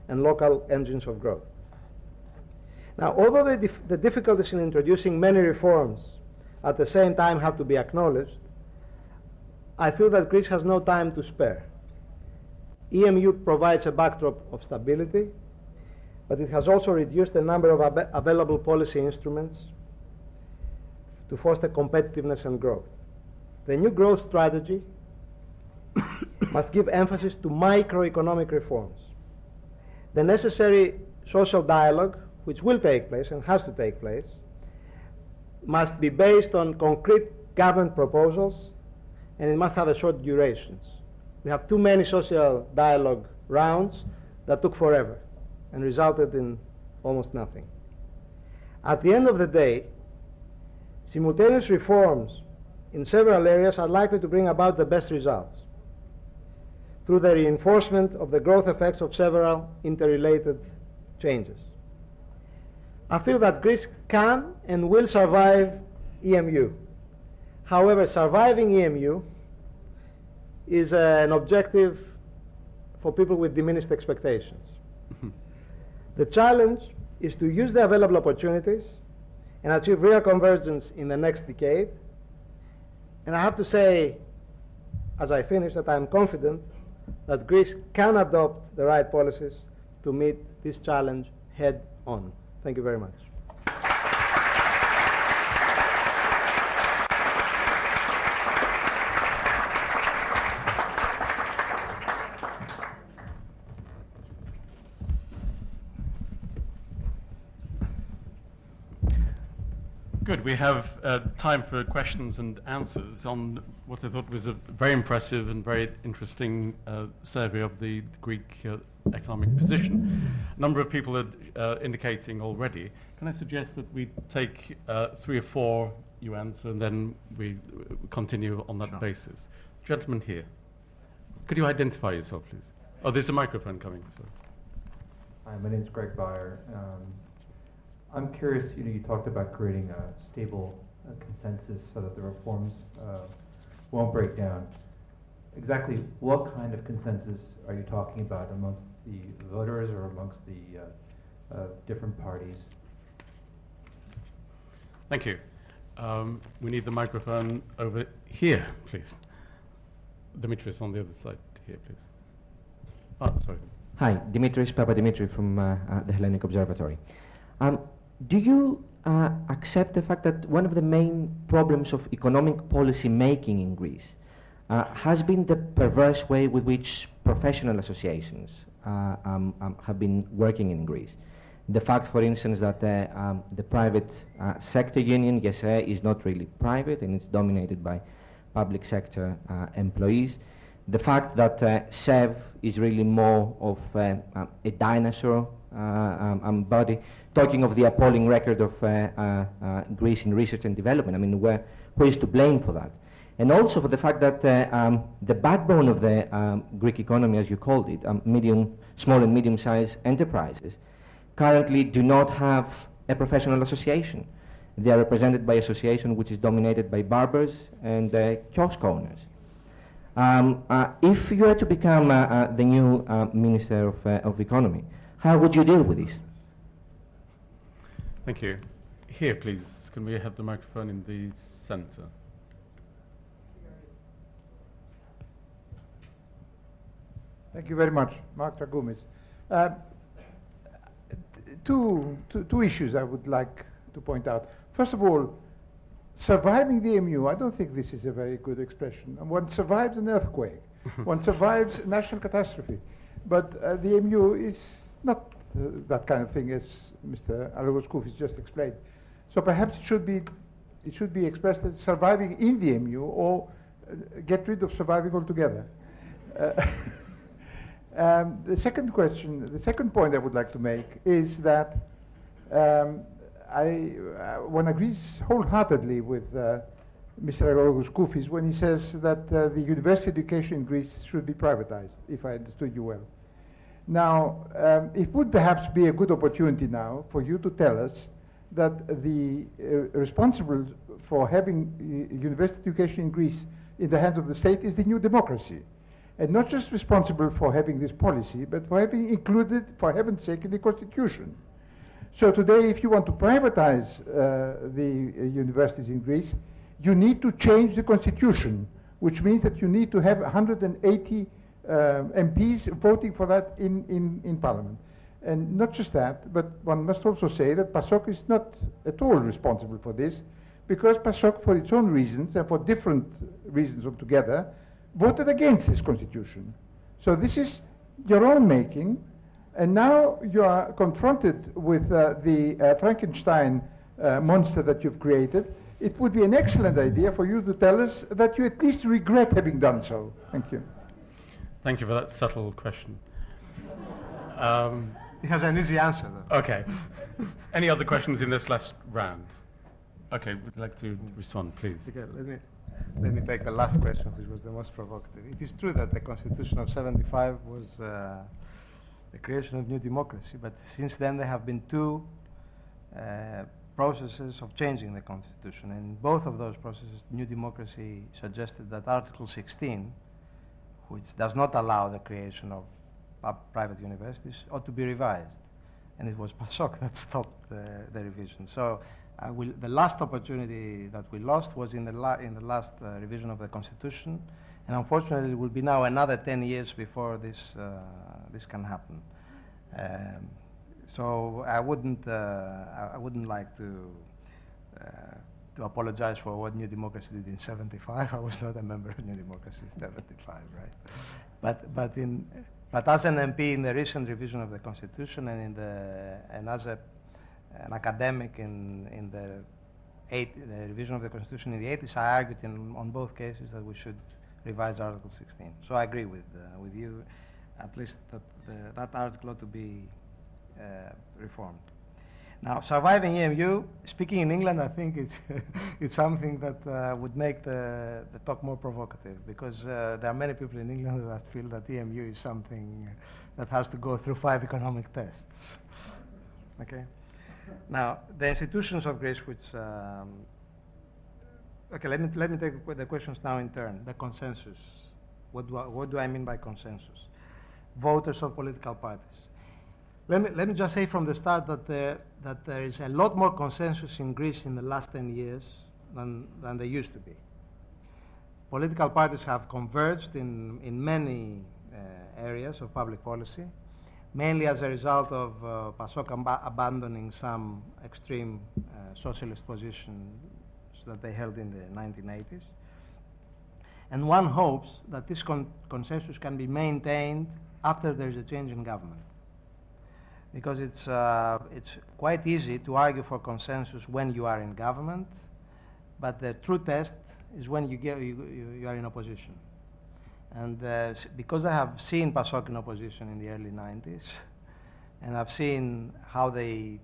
and local engines of growth. Now, although the, dif the difficulties in introducing many reforms at the same time have to be acknowledged, I feel that Greece has no time to spare. E M U provides a backdrop of stability, but it has also reduced the number of ab available policy instruments to foster competitiveness and growth. The new growth strategy must give emphasis to microeconomic reforms. The necessary social dialogue, which will take place and has to take place, must be based on concrete government proposals, and it must have a short durations. We have too many social dialogue rounds that took forever and resulted in almost nothing. At the end of the day, simultaneous reforms in several areas are likely to bring about the best results through the reinforcement of the growth effects of several interrelated changes. I feel that Greece can and will survive E M U. However, surviving E M U is uh, an objective for people with diminished expectations. The challenge is to use the available opportunities and achieve real convergence in the next decade. And I have to say, as I finish, that I'm confident that Greece can adopt the right policies to meet this challenge head on. Thank you very much. Good. We have uh, time for questions and answers on what I thought was a very impressive and very interesting uh, survey of the Greek uh, economic position. A number of people are uh, indicating already. Can I suggest that we take uh, three or four you answer and then we uh, continue on that Sure. basis? Gentleman here. Could you identify yourself, please? Oh, there's a microphone coming. Sorry. Hi, my name is Greg Beyer. Um, I'm curious, you know, you talked about creating a stable uh, consensus so that the reforms uh, won't break down. Exactly what kind of consensus are you talking about amongst the voters or amongst the uh, uh, different parties? Thank you. Um, we need the microphone over here, please. Dimitris on the other side here, please. Oh, sorry. Hi, Dimitris Papadimitriou from uh, uh, the Hellenic Observatory. Um, do you uh, accept the fact that one of the main problems of economic policy making in Greece uh, has been the perverse way with which professional associations uh, um, um, have been working in Greece? The fact, for instance, that uh, um, the private uh, sector union, G E S E, is not really private and it's dominated by public sector uh, employees. The fact that uh, S E V is really more of uh, um, a dinosaur uh, um, um, body, talking of the appalling record of uh, uh, uh, Greece in research and development. I mean, where, who is to blame for that? And also for the fact that uh, um, the backbone of the um, Greek economy, as you called it, um, medium, small and medium-sized enterprises, currently do not have a professional association. They are represented by an association which is dominated by barbers and uh, kiosk owners. Um, uh, if you were to become uh, uh, the new uh, Minister of, uh, of Economy, how would you deal with this? Thank you. Here, please. Can we have the microphone in the center? Thank you very much, Mark Dragoumis. Uh, two, two, two issues I would like to point out. First of all, surviving the E M U, I don't think this is a very good expression. And one survives an earthquake, one survives a national catastrophe. But uh, the E M U is not uh, that kind of thing, as Mister Alagos-Koufis just explained. So perhaps it should be, it should be expressed as surviving in the E M U, or uh, get rid of surviving altogether. Uh, um, the second question, the second point I would like to make is that um, I, uh, one agrees wholeheartedly with uh, Mister Alagos-Koufis when he says that uh, the university education in Greece should be privatized, if I understood you well. Now, um, it would perhaps be a good opportunity now for you to tell us that the uh, responsible for having uh, university education in Greece in the hands of the state is the New Democracy. and not just responsible for having this policy, but for having included, for heaven's sake, in the constitution. So today, if you want to privatize uh, the uh, universities in Greece, you need to change the constitution, which means that you need to have one hundred eighty uh, M Ps voting for that in, in, in parliament. And not just that, but one must also say that PASOK is not at all responsible for this, because PASOK, for its own reasons, and for different reasons altogether, voted against this constitution. So this is your own making, and now you are confronted with uh, the uh, Frankenstein uh, monster that you've created. It would be an excellent idea for you to tell us that you at least regret having done so. Thank you. Thank you for that subtle question. Um, He has an easy answer, though. okay. Any other questions in this last round? Okay, would you like to respond, please? Okay, let me, let me take the last question, which was the most provocative. It is true that the Constitution of seventy-five was uh, the creation of new democracy, but since then there have been two uh, processes of changing the Constitution. And in both of those processes, New Democracy suggested that Article sixteen, which does not allow the creation of private universities, ought to be revised. And it was PASOK that stopped the, the revision. So uh, we'll, the last opportunity that we lost was in the, la in the last uh, revision of the Constitution. And unfortunately, it will be now another ten years before this, uh, this can happen. Um, so I wouldn't, uh, I, I wouldn't like to, uh, to apologize for what New Democracy did in seventy-five. I was not a member of New Democracy in seventy-five, right? But, but, in, but as an M P in the recent revision of the Constitution and, in the, and as a, an academic in, in the, eight, the revision of the Constitution in the eighties, I argued in, on both cases that we should revise Article sixteen. So I agree with, uh, with you, at least that the, that article ought to be uh, reformed. Now, surviving E M U, speaking in England, I think it's, it's something that uh, would make the, the talk more provocative, because uh, there are many people in England that feel that E M U is something that has to go through five economic tests. Okay? Now, the institutions of Greece, which, um, okay, let me, let me take the questions now in turn. The consensus. What do I, what do I mean by consensus? Voters of political parties. Let me, let me just say from the start that there, that there is a lot more consensus in Greece in the last ten years than, than there used to be. Political parties have converged in, in many uh, areas of public policy, mainly as a result of uh, PASOK ab abandoning some extreme uh, socialist positions that they held in the nineteen eighties. And one hopes that this con consensus can be maintained after there is a change in government. Because it's, uh, it's quite easy to argue for consensus when you are in government, but the true test is when you, get, you, you, you are in opposition. And uh, because I have seen PASOK in opposition in the early nineties, and I've seen how they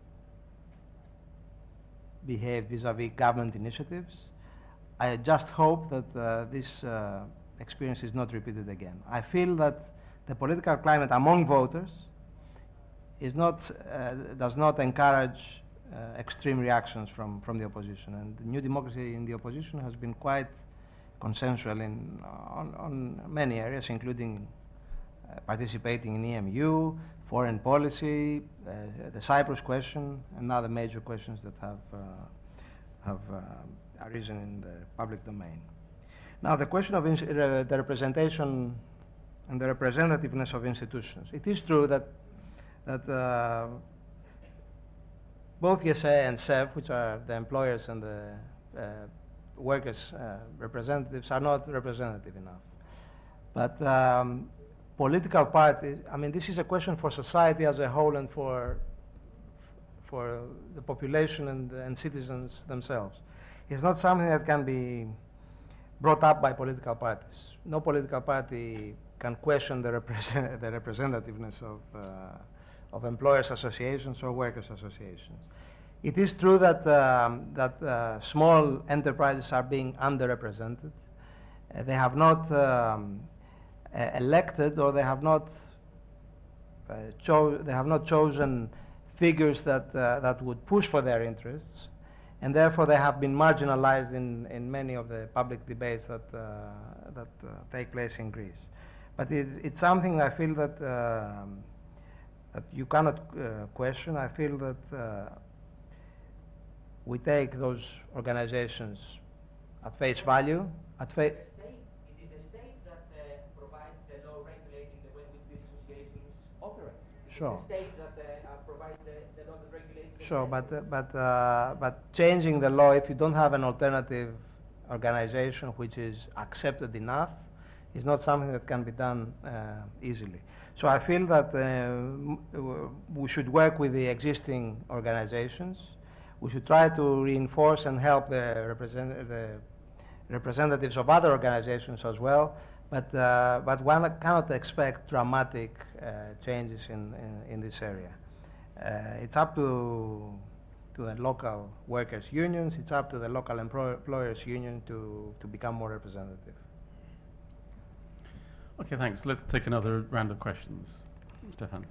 behave vis-a-vis government initiatives, I just hope that uh, this uh, experience is not repeated again. I feel that the political climate among voters is not, uh, does not encourage uh, extreme reactions from, from the opposition. And the New Democracy in the opposition has been quite consensual in, on, on many areas, including uh, participating in E M U, foreign policy, uh, the Cyprus question, and other major questions that have, uh, have uh, arisen in the public domain. Now, the question of uh, the representation and the representativeness of institutions. It is true that that uh, both E S A and S E V, which are the employers and the uh, workers' uh, representatives, are not representative enough. But um, political parties, I mean, this is a question for society as a whole and for, for the population and, and citizens themselves. It's not something that can be brought up by political parties. No political party can question the, represent the representativeness of uh, of employers' associations or workers' associations. It is true that, um, that uh, small enterprises are being underrepresented. Uh, they have not um, uh, elected, or they have not, uh, cho they have not chosen figures that, uh, that would push for their interests, and therefore they have been marginalized in, in many of the public debates that, uh, that uh, take place in Greece. But it's, it's something I feel that, um, that you cannot uh, question. I feel that uh, we take those organizations at face value, at face. It is the state that uh, provides the law regulating the way in which these associations operate. Sure. It's the state that uh, uh, provides the, the law that regulates the Sure, state. but, uh, but, uh, but changing the law, if you don't have an alternative organization which is accepted enough, is not something that can be done uh, easily. So I feel that uh, m- w- we should work with the existing organizations. We should try to reinforce and help the, represent- the representatives of other organizations as well, but, uh, but one cannot expect dramatic uh, changes in, in, in this area. Uh, it's up to, to the local workers' unions, it's up to the local employ- employers' union to, to become more representative. Okay, thanks. Let's take another round of questions. Stefan.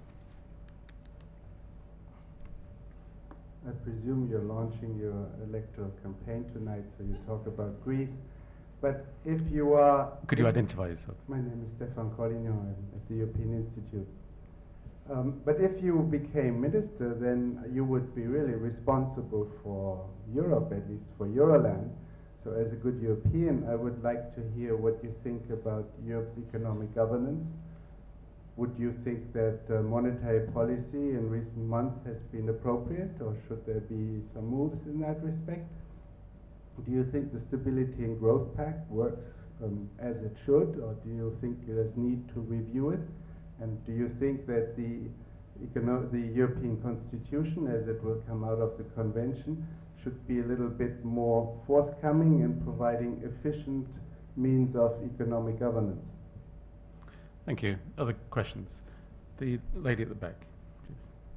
I presume you're launching your electoral campaign tonight, so you talk about Greece. But if you are... Could you identify yourself? My name is Stefan Collignon. I'm at the European Institute. Um, but if you became minister, then you would be really responsible for Europe, at least for Euroland. So as a good European, I would like to hear what you think about Europe's economic governance. Would you think that uh, monetary policy in recent months has been appropriate, or should there be some moves in that respect? Do you think the Stability and Growth Pact works um, as it should, or do you think there's need to review it? And do you think that the, econo- the European Constitution, as it will come out of the Convention, should be a little bit more forthcoming in providing efficient means of economic governance? Thank you. Other questions? The lady at the back, please.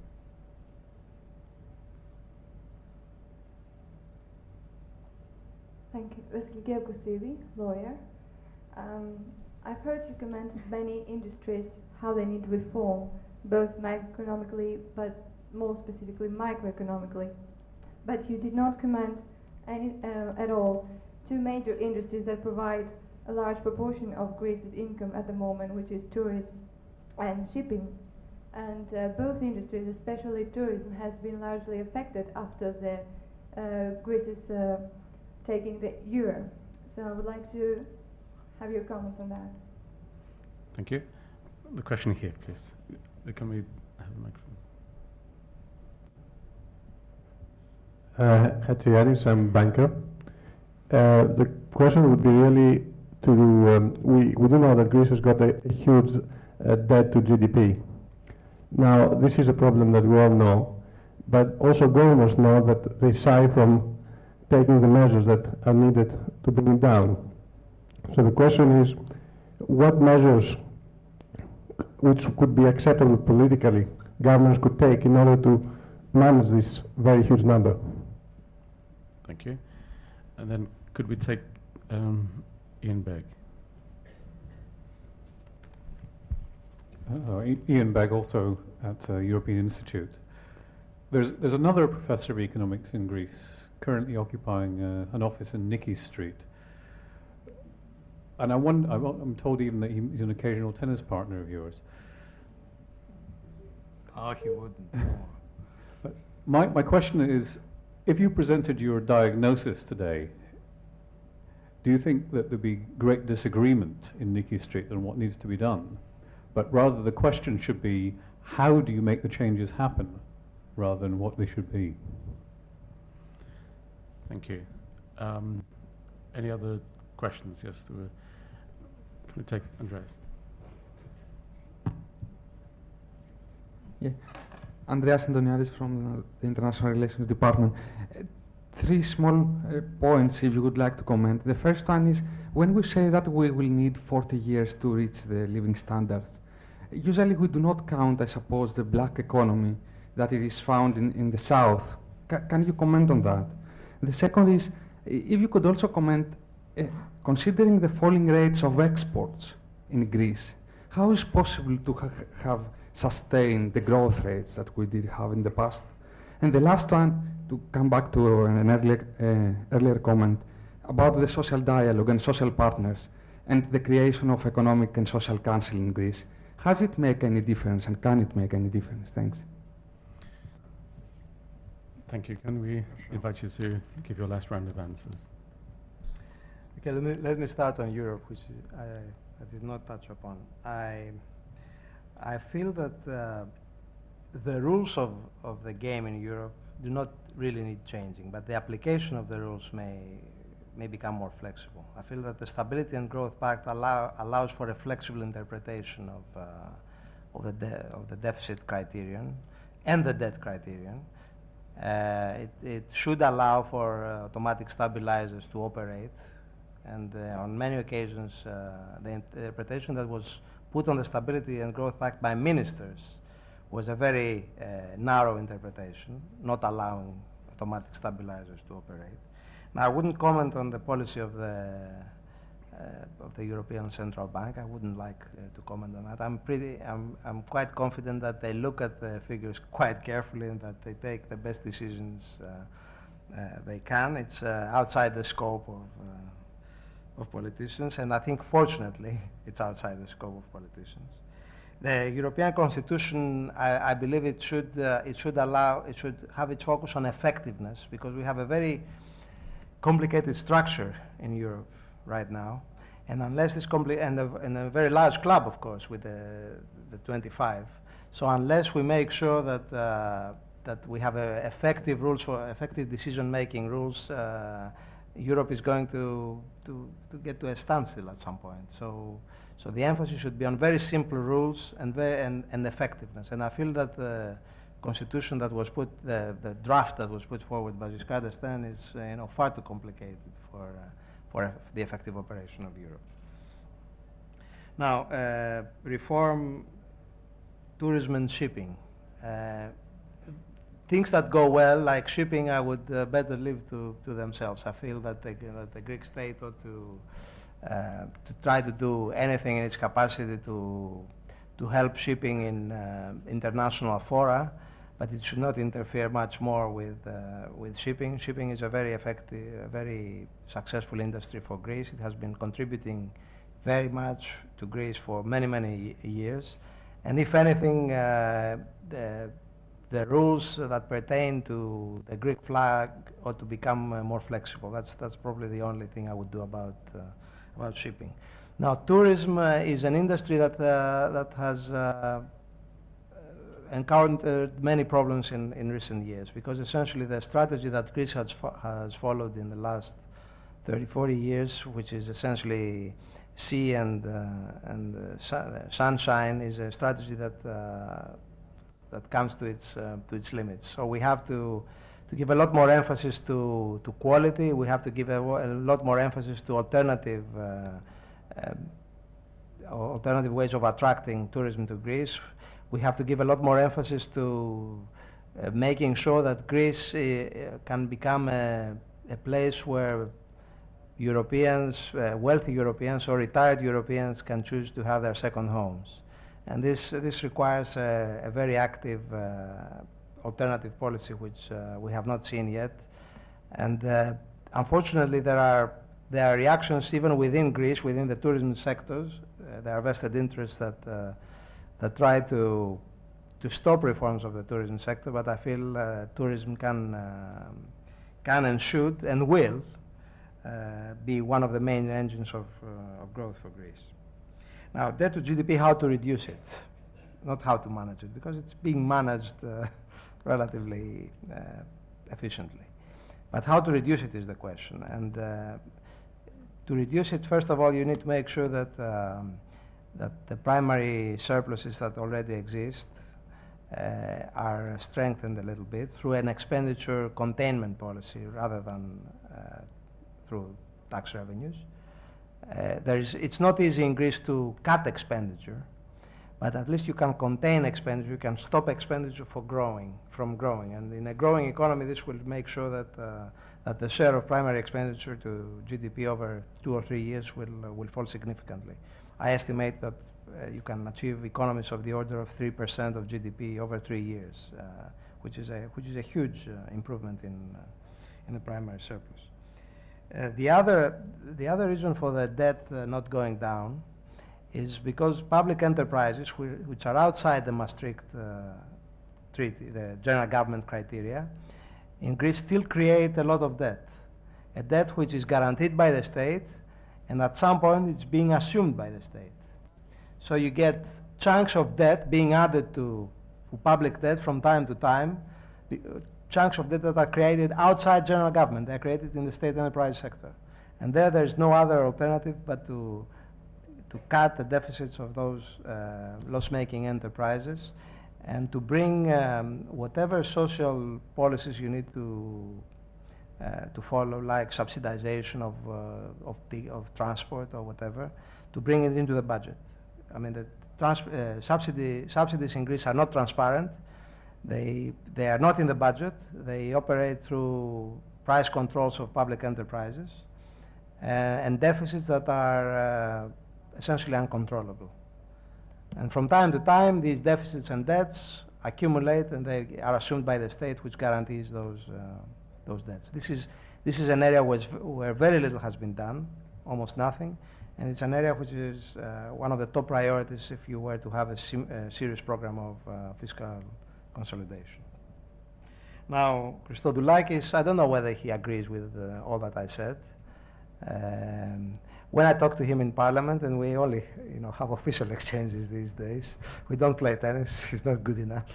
Thank you. Vasilikia Koussidi, lawyer. Um, I've heard you comment many industries how they need reform, both macroeconomically but more specifically microeconomically. But you did not comment any, uh, at all two major industries that provide a large proportion of Greece's income at the moment, which is tourism and shipping. And uh, both industries, especially tourism, has been largely affected after the uh, Greece's uh, taking the euro. So I would like to have your comments on that. Thank you. The question here, please. Uh, Can we have a microphone? Uh, Hatriadis, I'm a banker. Uh, the question would be really to, um, we, we do know that Greece has got a, a huge uh, debt to G D P. Now, this is a problem that we all know, but also governments know that they shy from taking the measures that are needed to bring it down. So the question is, what measures which could be acceptable politically governments could take in order to manage this very huge number? Thank you. And then could we take um, Ian Begg? Uh, I- Ian Begg, also at uh, European Institute. There's, there's another professor of economics in Greece currently occupying uh, an office in Nikki Street. And I wonder, I'm, I'm told even that he, he's an occasional tennis partner of yours. Oh, he wouldn't. But my, my question is, if you presented your diagnosis today, do you think that there'd be great disagreement in Nikki Street on what needs to be done? But rather the question should be, how do you make the changes happen, rather than what they should be? Thank you. Um, any other questions? Yes, there were. Can we take Andreas? Yeah. Andreas Antoniadis from uh, the International Relations Department. Uh, three small uh, points, if you would like to comment. The first one is, when we say that we will need forty years to reach the living standards, usually we do not count, I suppose, the black economy that it is found in, in the south. Ca can you comment on that? The second is, if you could also comment, uh, considering the falling rates of exports in Greece, how is it possible to ha have sustained the growth rates that we did have in the past? And the last one, to come back to an earlier, uh, earlier comment about the social dialogue and social partners. and the creation of Economic and Social Council in Greece. Has it make any difference, and can it make any difference? Thanks. Thank you. Can we invite you to give your last round of answers? Okay, let me, let me start on Europe, which I, I did not touch upon. I, I feel that uh, the rules of, of the game in Europe do not really need changing, but the application of the rules may, may become more flexible. I feel that the Stability and Growth Pact allow, allows for a flexible interpretation of, uh, of, the de of the deficit criterion and the debt criterion. Uh, it, it should allow for uh, automatic stabilizers to operate, and uh, on many occasions uh, the interpretation that was put on the Stability and Growth Pact by ministers was a very uh, narrow interpretation, not allowing automatic stabilizers to operate. Now, I wouldn't comment on the policy of the uh, of the European Central Bank. I wouldn't like uh, to comment on that. I'm pretty, I'm, I'm quite confident that they look at the figures quite carefully and that they take the best decisions uh, uh, they can. It's uh, outside the scope of, uh, of politicians, and I think fortunately it's outside the scope of politicians. The European Constitution, I, I believe it should, uh, it should allow, it should have its focus on effectiveness, because we have a very complicated structure in Europe right now, and unless this compli and a, and a very large club, of course, with the, the twenty-five. So unless we make sure that uh, that we have uh, effective rules for effective decision-making rules, uh, Europe is going to, to to get to a standstill at some point. So so the emphasis should be on very simple rules and very and, and effectiveness. And I feel that the constitution that was put, the, the draft that was put forward by Giscard d'Estaing is uh, you know far too complicated for. Uh, for the effective operation of Europe. Now, uh, reform tourism and shipping. Uh, things that go well, like shipping, I would uh, better leave to, to themselves. I feel that the, that the Greek state ought to, uh, to try to do anything in its capacity to, to help shipping in uh, international fora, but it should not interfere much more with, uh, with shipping. Shipping is a very effective, a very successful industry for Greece. It has been contributing very much to Greece for many, many years. And if anything, uh, the, the rules that pertain to the Greek flag ought to become uh, more flexible. That's, that's probably the only thing I would do about, uh, about shipping. Now, tourism uh, is an industry that, uh, that has uh, encountered many problems in, in recent years, because essentially the strategy that Greece has, fo has followed in the last thirty, forty years, which is essentially sea and, uh, and uh, su uh, sunshine, is a strategy that, uh, that comes to its, uh, to its limits. So we have to, to give a lot more emphasis to, to quality. We have to give a, a lot more emphasis to alternative, uh, um, alternative ways of attracting tourism to Greece. We have to give a lot more emphasis to uh, making sure that Greece uh, can become a, a place where Europeans, uh, wealthy Europeans or retired Europeans can choose to have their second homes. And this, uh, this requires a, a very active uh, alternative policy, which uh, we have not seen yet. And uh, unfortunately, there are, there are reactions even within Greece, within the tourism sectors. Uh, there are vested interests that uh, that try to to stop reforms of the tourism sector, but I feel uh, tourism can uh, can and should and will uh, be one of the main engines of, uh, of growth for Greece. Now, debt to G D P, how to reduce it, not how to manage it, because it's being managed uh, relatively uh, efficiently. But how to reduce it is the question. And uh, to reduce it, first of all, you need to make sure that um, that the primary surpluses that already exist uh, are strengthened a little bit through an expenditure containment policy rather than uh, through tax revenues. Uh, there is, it's not easy in Greece to cut expenditure, but at least you can contain expenditure, you can stop expenditure for growing, from growing. And in a growing economy, this will make sure that, uh, that the share of primary expenditure to G D P over two or three years will, uh, will fall significantly. I estimate that uh, you can achieve economies of the order of three percent of G D P over three years, uh, which is a which is a huge uh, improvement in uh, in the primary surplus. Uh, the other, the other reason for the debt uh, not going down is because public enterprises, whi- which are outside the Maastricht uh, Treaty, the general government criteria, in Greece still create a lot of debt, a debt which is guaranteed by the state, and at some point it's being assumed by the state. So you get chunks of debt being added to, to public debt from time to time, be- uh, chunks of debt that are created outside general government. They're created in the state enterprise sector. And there, there's no other alternative but to, to cut the deficits of those uh, loss-making enterprises and to bring um, whatever social policies you need to, uh, to follow, like subsidization of, uh, of, the, of transport or whatever, to bring it into the budget. I mean, the trans uh, subsidy, subsidies in Greece are not transparent. They, they are not in the budget. They operate through price controls of public enterprises uh, and deficits that are uh, essentially uncontrollable. And from time to time, these deficits and debts accumulate and they are assumed by the state, which guarantees those, uh, those debts. This is, this is an area which, where very little has been done, almost nothing. And it's an area which is uh, one of the top priorities if you were to have a, sim a serious program of uh, fiscal consolidation. Now, Christodoulakis, I don't know whether he agrees with uh, all that I said. Um, when I talk to him in Parliament, and we only, you know, have official exchanges these days, we don't play tennis. He's not good enough.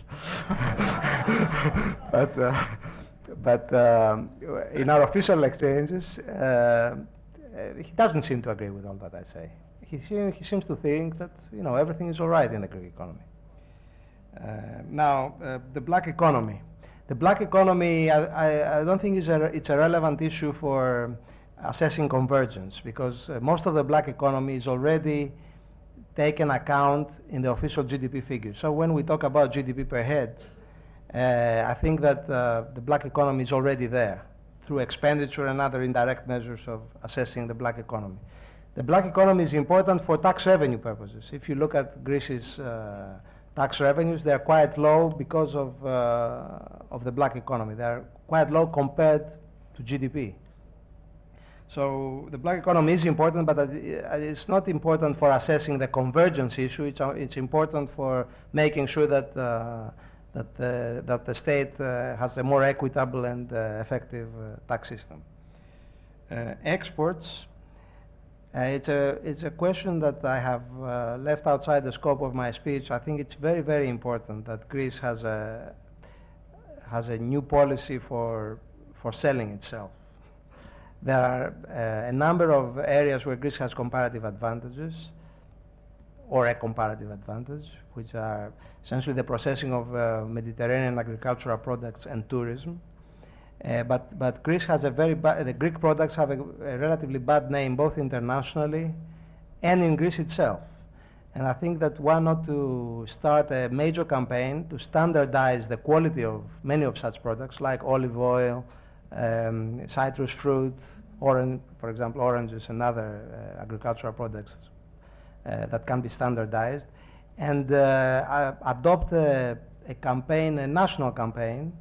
but uh, but um, in our official exchanges, uh, he doesn't seem to agree with all that I say. He, se he seems to think that, you know, everything is all right in the Greek economy. Uh, now, uh, the black economy. The black economy, I, I, I don't think is a, it's a relevant issue for assessing convergence, because uh, most of the black economy is already taken account in the official G D P figures. So when we talk about G D P per head, uh, I think that uh, the black economy is already there through expenditure and other indirect measures of assessing the black economy. The black economy is important for tax revenue purposes. If you look at Greece's uh, tax revenues, they are quite low because of, uh, of the black economy. They are quite low compared to G D P. So the black economy is important, but it's not important for assessing the convergence issue. It's, it's important for making sure that, uh, that, uh, that the state uh, has a more equitable and uh, effective uh, tax system. Uh, exports, uh, it's, a, it's a question that I have uh, left outside the scope of my speech. I think it's very, very important that Greece has a, has a new policy for, for selling itself. There are uh, a number of areas where Greece has comparative advantages, or a comparative advantage, which are essentially the processing of uh, Mediterranean agricultural products and tourism. Uh, but, but Greece has a very bad, the Greek products have a, a relatively bad name both internationally and in Greece itself. And I think that why not to start a major campaign to standardize the quality of many of such products, like olive oil, Um, citrus fruit, orange, for example, oranges and other uh, agricultural products uh, that can be standardized, and uh, adopt a, a campaign, a national campaign,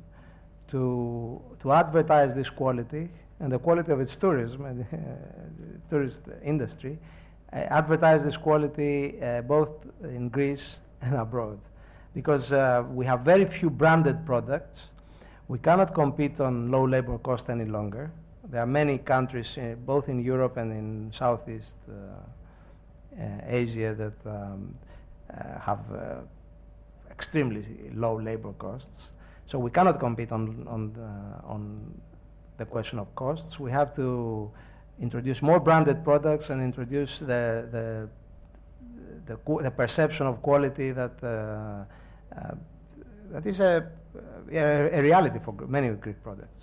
to to advertise this quality and the quality of its tourism and uh, tourist industry, uh, advertise this quality uh, both in Greece and abroad, because uh, we have very few branded products. We cannot compete on low labor cost any longer. There are many countries, uh, both in Europe and in Southeast uh, uh, Asia, that um, uh, have uh, extremely low labor costs. So we cannot compete on, on, the, on the question of costs. We have to introduce more branded products and introduce the, the, the, the perception of quality that, uh, uh, that is a A, a reality for many Greek products.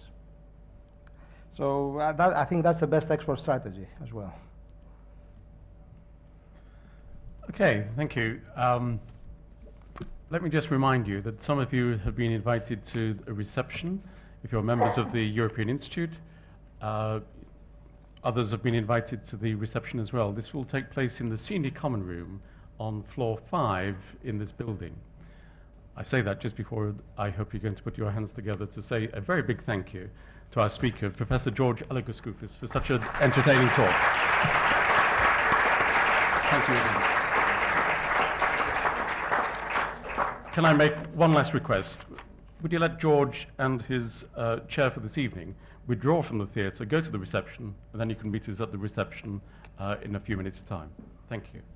So uh, that, I think that's the best export strategy as well. Okay, thank you. Um, let me just remind you that some of you have been invited to a reception if you're members of the European Institute. Uh, others have been invited to the reception as well. This will take place in the senior common room on floor five in this building. I say that just before I hope you're going to put your hands together to say a very big thank you to our speaker, Professor George Alagoskoufis, for such an entertaining talk. Thank you again. Can I make one last request? Would you let George and his uh, chair for this evening withdraw from the theatre, go to the reception, and then you can meet us at the reception uh, in a few minutes' time. Thank you.